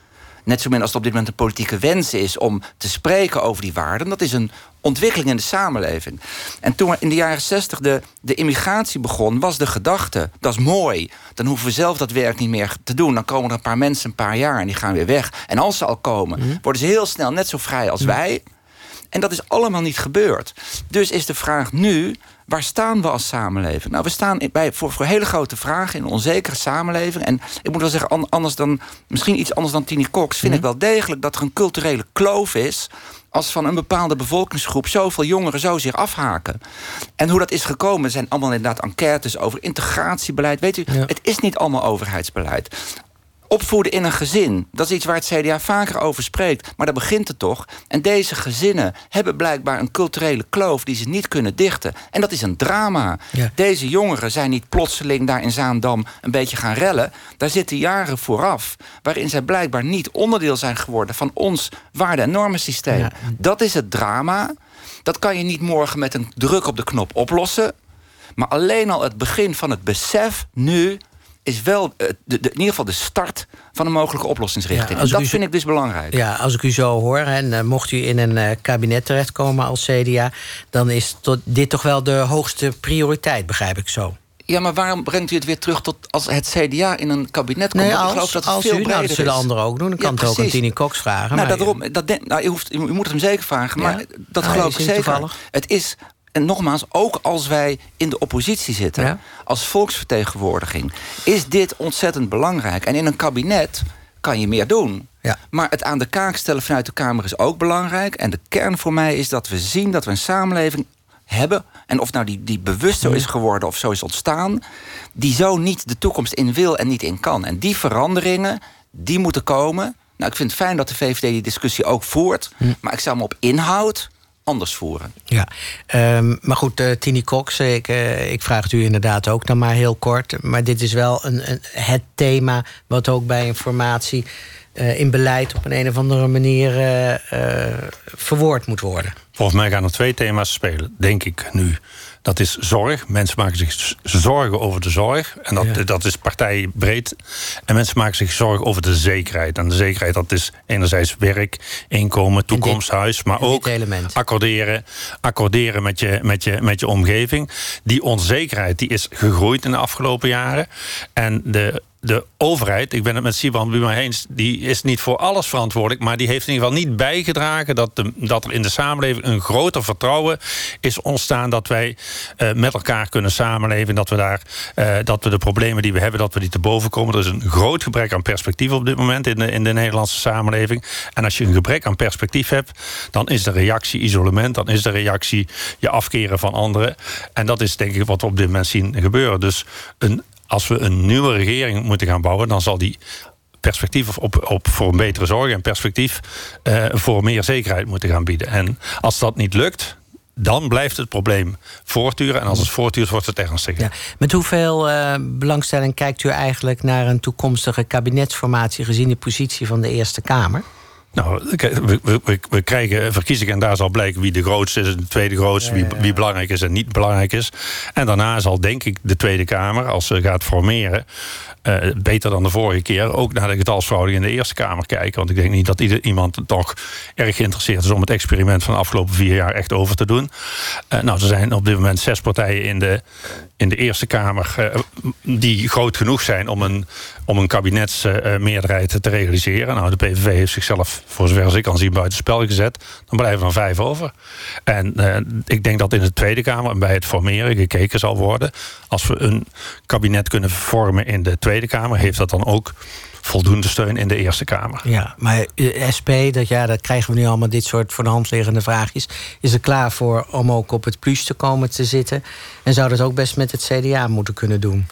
net zo min als het op dit moment een politieke wens is om te spreken over die waarden. Dat is een ontwikkeling in de samenleving. En toen in de jaren zestig de, de immigratie begon, was de gedachte, dat is mooi, dan hoeven we zelf dat werk niet meer te doen. Dan komen er een paar mensen een paar jaar en die gaan weer weg. En als ze al komen, mm. worden ze heel snel net zo vrij als mm. wij. En dat is allemaal niet gebeurd. Dus is de vraag nu, waar staan we als samenleving? Nou, we staan bij, voor, voor hele grote vragen in een onzekere samenleving. En ik moet wel zeggen, anders dan, misschien iets anders dan Tini Cox, vind mm. ik wel degelijk dat er een culturele kloof is als van een bepaalde bevolkingsgroep zoveel jongeren zo zich afhaken. En hoe dat is gekomen, zijn allemaal inderdaad enquêtes over integratiebeleid. Weet u, ja. Het is niet allemaal overheidsbeleid. Opvoeden in een gezin, dat is iets waar het C D A vaker over spreekt. Maar daar begint het toch. En deze gezinnen hebben blijkbaar een culturele kloof die ze niet kunnen dichten. En dat is een drama. Ja. Deze jongeren zijn niet plotseling daar in Zaandam een beetje gaan rellen. Daar zitten jaren vooraf, waarin zij blijkbaar niet onderdeel zijn geworden van ons waarde- en normensysteem. Ja. Dat is het drama. Dat kan je niet morgen met een druk op de knop oplossen. Maar alleen al het begin van het besef nu is wel de, de, in ieder geval de start van een mogelijke oplossingsrichting. Ja, en dat vind ik dus belangrijk. Ja, als ik u zo hoor, en uh, mocht u in een uh, kabinet terechtkomen als C D A, dan is tot, dit toch wel de hoogste prioriteit, begrijp ik zo. Ja, maar waarom brengt u het weer terug tot als het C D A in een kabinet komt? Nee, als, ik geloof dat het als veel u, breder nou, dat zullen is. anderen ook doen. Dan kan ja, het ook aan Tini Cox vragen. Nou, maar daarom, dat, nou, u, hoeft, u moet het hem zeker vragen, maar ja? dat ah, geloof ik zeker. Toevallig? Het is, en nogmaals, ook als wij in de oppositie zitten, ja? als volksvertegenwoordiging, is dit ontzettend belangrijk. En in een kabinet kan je meer doen. Ja. Maar het aan de kaak stellen vanuit de Kamer is ook belangrijk. En de kern voor mij is dat we zien dat we een samenleving hebben, en of nou die, die bewust zo is geworden of zo is ontstaan, die zo niet de toekomst in wil en niet in kan. En die veranderingen, die moeten komen. Nou, ik vind het fijn dat de V V D die discussie ook voert, hm. maar ik zou hem op inhoud anders voeren. Ja, um, maar goed, uh, Tini Cox, ik, uh, ik vraag het u inderdaad ook dan maar heel kort, maar dit is wel een, een, het thema wat ook bij informatie uh, in beleid op een, een of andere manier uh, uh, verwoord moet worden. Volgens mij gaan er twee thema's spelen, denk ik nu. Dat is zorg. Mensen maken zich zorgen over de zorg. En dat, ja. dat is partijbreed. En mensen maken zich zorgen over de zekerheid. En de zekerheid, dat is enerzijds werk, inkomen, toekomst, dit, huis. Maar ook accorderen, accorderen met, je, met, je, met je omgeving. Die onzekerheid die is gegroeid in de afgelopen jaren. En de De overheid, ik ben het met Sibrand Buma eens, die is niet voor alles verantwoordelijk, maar die heeft in ieder geval niet bijgedragen dat, de, dat er in de samenleving een groter vertrouwen is ontstaan dat wij uh, met elkaar kunnen samenleven, dat we daar, uh, dat we de problemen die we hebben, dat we die te boven komen. Er is een groot gebrek aan perspectief op dit moment in de, in de Nederlandse samenleving. En als je een gebrek aan perspectief hebt, dan is de reactie isolement, dan is de reactie je afkeren van anderen. En dat is denk ik wat we op dit moment zien gebeuren. Dus een Als we een nieuwe regering moeten gaan bouwen, dan zal die perspectief op, op voor een betere zorg en perspectief uh, voor meer zekerheid moeten gaan bieden. En als dat niet lukt, dan blijft het probleem voortduren. En als het voortduurt, wordt het ernstiger. Ja. Met hoeveel uh, belangstelling kijkt u eigenlijk naar een toekomstige kabinetsformatie gezien de positie van de Eerste Kamer? Nou, we, we, we krijgen verkiezingen en daar zal blijken wie de grootste is en de tweede grootste, wie, wie belangrijk is en niet belangrijk is. En daarna zal denk ik de Tweede Kamer, als ze gaat formeren, uh, beter dan de vorige keer, ook naar de getalsverhouding in de Eerste Kamer kijken. Want ik denk niet dat ieder, iemand toch erg geïnteresseerd is om het experiment van de afgelopen vier jaar echt over te doen. Uh, nou, er zijn op dit moment zes partijen in de, in de Eerste Kamer uh, die groot genoeg zijn om een, om een kabinetsmeerderheid uh, te realiseren. Nou, de P V V heeft zichzelf, voor zover ik kan zien, buitenspel gezet. Dan blijven er vijf over. En uh, ik denk dat in de Tweede Kamer en bij het formeren gekeken zal worden. Als we een kabinet kunnen vormen in de Tweede Kamer, heeft dat dan ook voldoende steun in de Eerste Kamer. Ja, maar S P, dat, ja, dat krijgen we nu allemaal dit soort voor de hand liggende vraagjes. Is er klaar voor om ook op het plus te komen te zitten? En zou dat ook best met het C D A moeten kunnen doen?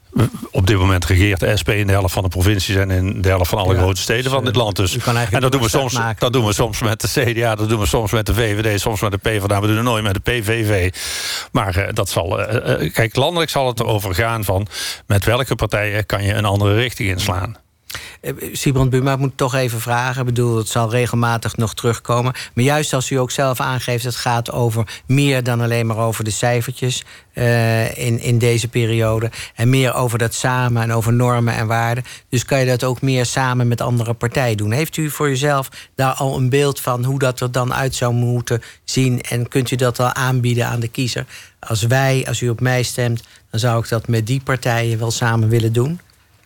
Op dit moment regeert de S P in de helft van de provincies en in de helft van alle ja, grote steden van dit land. Dus. En dat doen, we soms, dat doen we soms met de C D A, dat doen we soms met de V V D, soms met de PvdA, we doen het nooit met de P V V. Maar uh, dat zal. Uh, kijk, landelijk zal het erover gaan van met welke partijen kan je een andere richting inslaan. Uh, Sybrand Buma, ik moet toch even vragen. Ik bedoel, het zal regelmatig nog terugkomen. Maar juist als u ook zelf aangeeft, het gaat over meer dan alleen maar over de cijfertjes uh, in, in deze periode. En meer over dat samen en over normen en waarden. Dus kan je dat ook meer samen met andere partijen doen. Heeft u voor uzelf daar al een beeld van hoe dat er dan uit zou moeten zien? En kunt u dat al aanbieden aan de kiezer? Als wij, als u op mij stemt, dan zou ik dat met die partijen wel samen willen doen.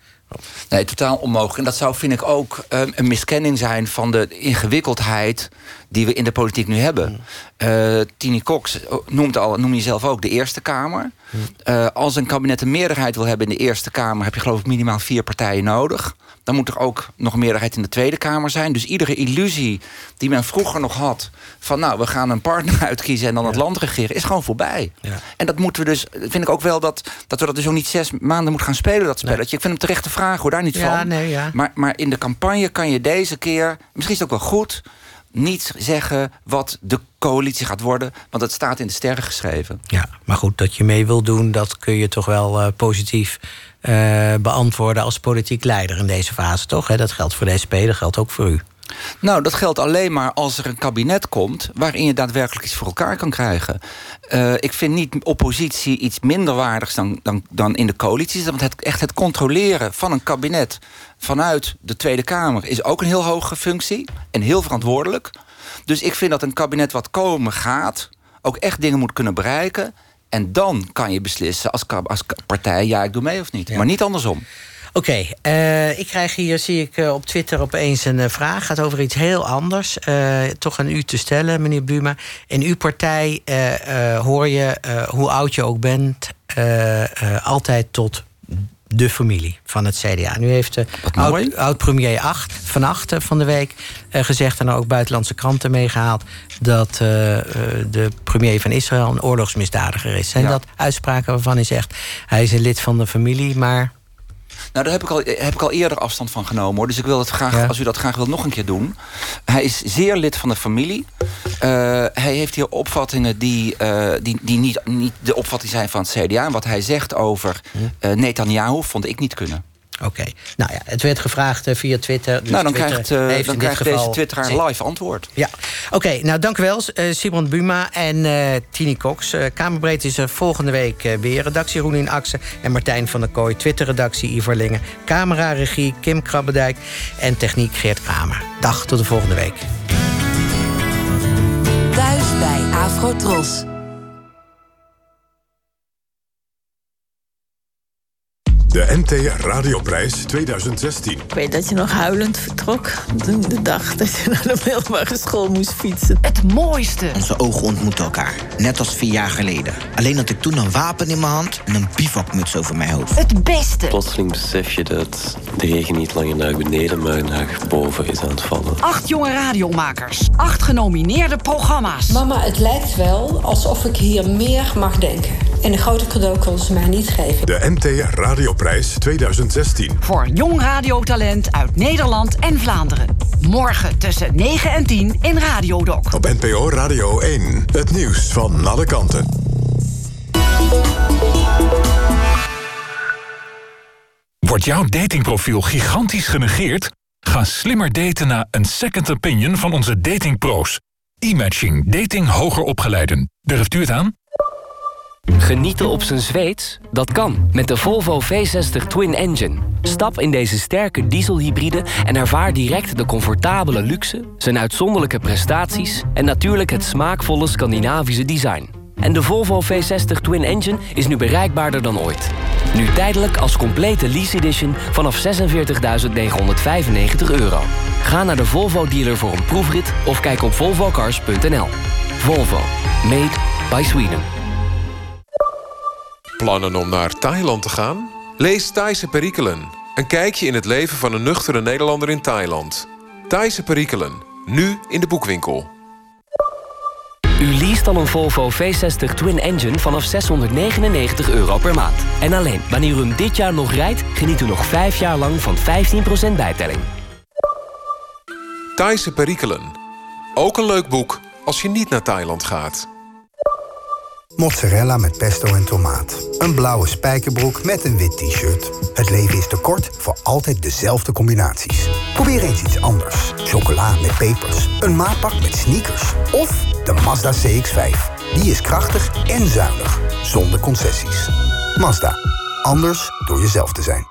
Nee, totaal onmogelijk. En dat zou, vind ik, ook um, een miskenning zijn van de ingewikkeldheid die we in de politiek nu hebben. Uh, Tini Cox noemt al, noem je zelf ook, de Eerste Kamer. Uh, als een kabinet een meerderheid wil hebben in de Eerste Kamer, heb je geloof ik minimaal vier partijen nodig. Dan moet er ook nog een meerderheid in de Tweede Kamer zijn. Dus iedere illusie die men vroeger nog had van nou, we gaan een partner uitkiezen en dan ja. het land regeren, is gewoon voorbij. Ja. En dat moeten we dus, vind ik ook wel dat, dat we dat dus ook niet zes maanden moeten gaan spelen, dat spelletje. Nee. Ik vind hem terecht te vragen, hoor, daar niet ja, van. Nee, ja. maar, maar in de campagne kan je deze keer, misschien is het ook wel goed, niet zeggen wat de coalitie gaat worden, want het staat in de sterren geschreven. Ja, maar goed, dat je mee wil doen, dat kun je toch wel uh, positief uh, beantwoorden als politiek leider in deze fase, toch? He, dat geldt voor de S P, dat geldt ook voor u. Nou, dat geldt alleen maar als er een kabinet komt waarin je daadwerkelijk iets voor elkaar kan krijgen. Uh, ik vind niet oppositie iets minder waardigs dan, dan, dan in de coalities. Want het, echt het controleren van een kabinet vanuit de Tweede Kamer is ook een heel hoge functie en heel verantwoordelijk. Dus ik vind dat een kabinet wat komen gaat ook echt dingen moet kunnen bereiken. En dan kan je beslissen als, als partij, ja, ik doe mee of niet. Ja. Maar niet andersom. Oké, okay, uh, ik krijg hier, zie ik uh, op Twitter opeens een uh, vraag. Gaat over iets heel anders. Uh, toch aan u te stellen, meneer Buma. In uw partij uh, uh, hoor je, uh, hoe oud je ook bent, uh, uh, altijd tot de familie van het C D A. Nu heeft de oud, oud-premier Acht, Van Achten van de week uh, gezegd, en ook buitenlandse kranten meegehaald, dat uh, uh, de premier van Israël een oorlogsmisdadiger is. Zijn ja. dat uitspraken waarvan hij zegt, hij is een lid van de familie, maar... Nou, daar heb ik, al, heb ik al eerder afstand van genomen, hoor. Dus ik wil het graag, ja. als u dat graag wilt, nog een keer doen. Hij is zeer lid van de familie. Uh, hij heeft hier opvattingen die, uh, die, die niet, niet de opvatting zijn van het C D A. En wat hij zegt over uh, Netanyahu vond ik niet kunnen. Oké, okay. Nou ja, het werd gevraagd uh, via Twitter. Dus nou, dan Twitter krijgt, uh, dan krijgt geval... deze twitteraar live antwoord. Ja, oké, okay, nou dank u wel, uh, Sybrand Buma en uh, Tini Cox. Uh, Kamerbreed is er volgende week uh, weer. Redactie Roelien Aksen en Martijn van der Kooi. Twitter-redactie Ivar Lingen. Camera-regie Kim Krabbedijk. En techniek Geert Kramer. Dag, tot de volgende week. Thuis bij Afrotros. De N T R Radioprijs tweeduizend zestien. Ik weet dat je nog huilend vertrok. Toen de dag dat je naar de middelbare school moest fietsen. Het mooiste. Onze ogen ontmoeten elkaar. Net als vier jaar geleden. Alleen had ik toen een wapen in mijn hand en een bivakmuts over mijn hoofd. Het beste. Plotseling besef je dat de regen niet langer naar beneden, maar naar boven is aan het vallen. Acht jonge radiomakers. Acht genomineerde programma's. Mama, het lijkt wel alsof ik hier meer mag denken. En een groter cadeau kon ze mij niet geven. De N T R Radioprijs tweeduizend zestien. Voor jong radiotalent uit Nederland en Vlaanderen. Morgen tussen negen en tien in Radiodoc. Op N P O Radio één. Het nieuws van alle kanten. Wordt jouw datingprofiel gigantisch genegeerd? Ga slimmer daten naar een second opinion van onze datingpro's. E-matching. Dating hoger opgeleiden. Durft u het aan? Genieten op zijn Zweeds? Dat kan met de Volvo V zestig Twin Engine. Stap in deze sterke dieselhybride en ervaar direct de comfortabele luxe, zijn uitzonderlijke prestaties en natuurlijk het smaakvolle Scandinavische design. En de Volvo V zestig Twin Engine is nu bereikbaarder dan ooit. Nu tijdelijk als complete lease edition vanaf zesenveertigduizend negenhonderdvijfennegentig euro. Ga naar de Volvo dealer voor een proefrit of kijk op volvo cars punt n l. Volvo. Made by Sweden. Plannen om naar Thailand te gaan? Lees Thaise Perikelen. Een kijkje in het leven van een nuchtere Nederlander in Thailand. Thaise Perikelen. Nu in de boekwinkel. U leest al een Volvo V zestig Twin Engine vanaf zeshonderdnegenennegentig euro per maand. En alleen wanneer u hem dit jaar nog rijdt, geniet u nog vijf jaar lang van vijftien procent bijtelling. Thaise Perikelen. Ook een leuk boek als je niet naar Thailand gaat. Mozzarella met pesto en tomaat. Een blauwe spijkerbroek met een wit t-shirt. Het leven is te kort voor altijd dezelfde combinaties. Probeer eens iets anders. Chocola met pepers. Een maatpak met sneakers. Of de Mazda C X vijf. Die is krachtig en zuinig. Zonder concessies. Mazda. Anders door jezelf te zijn.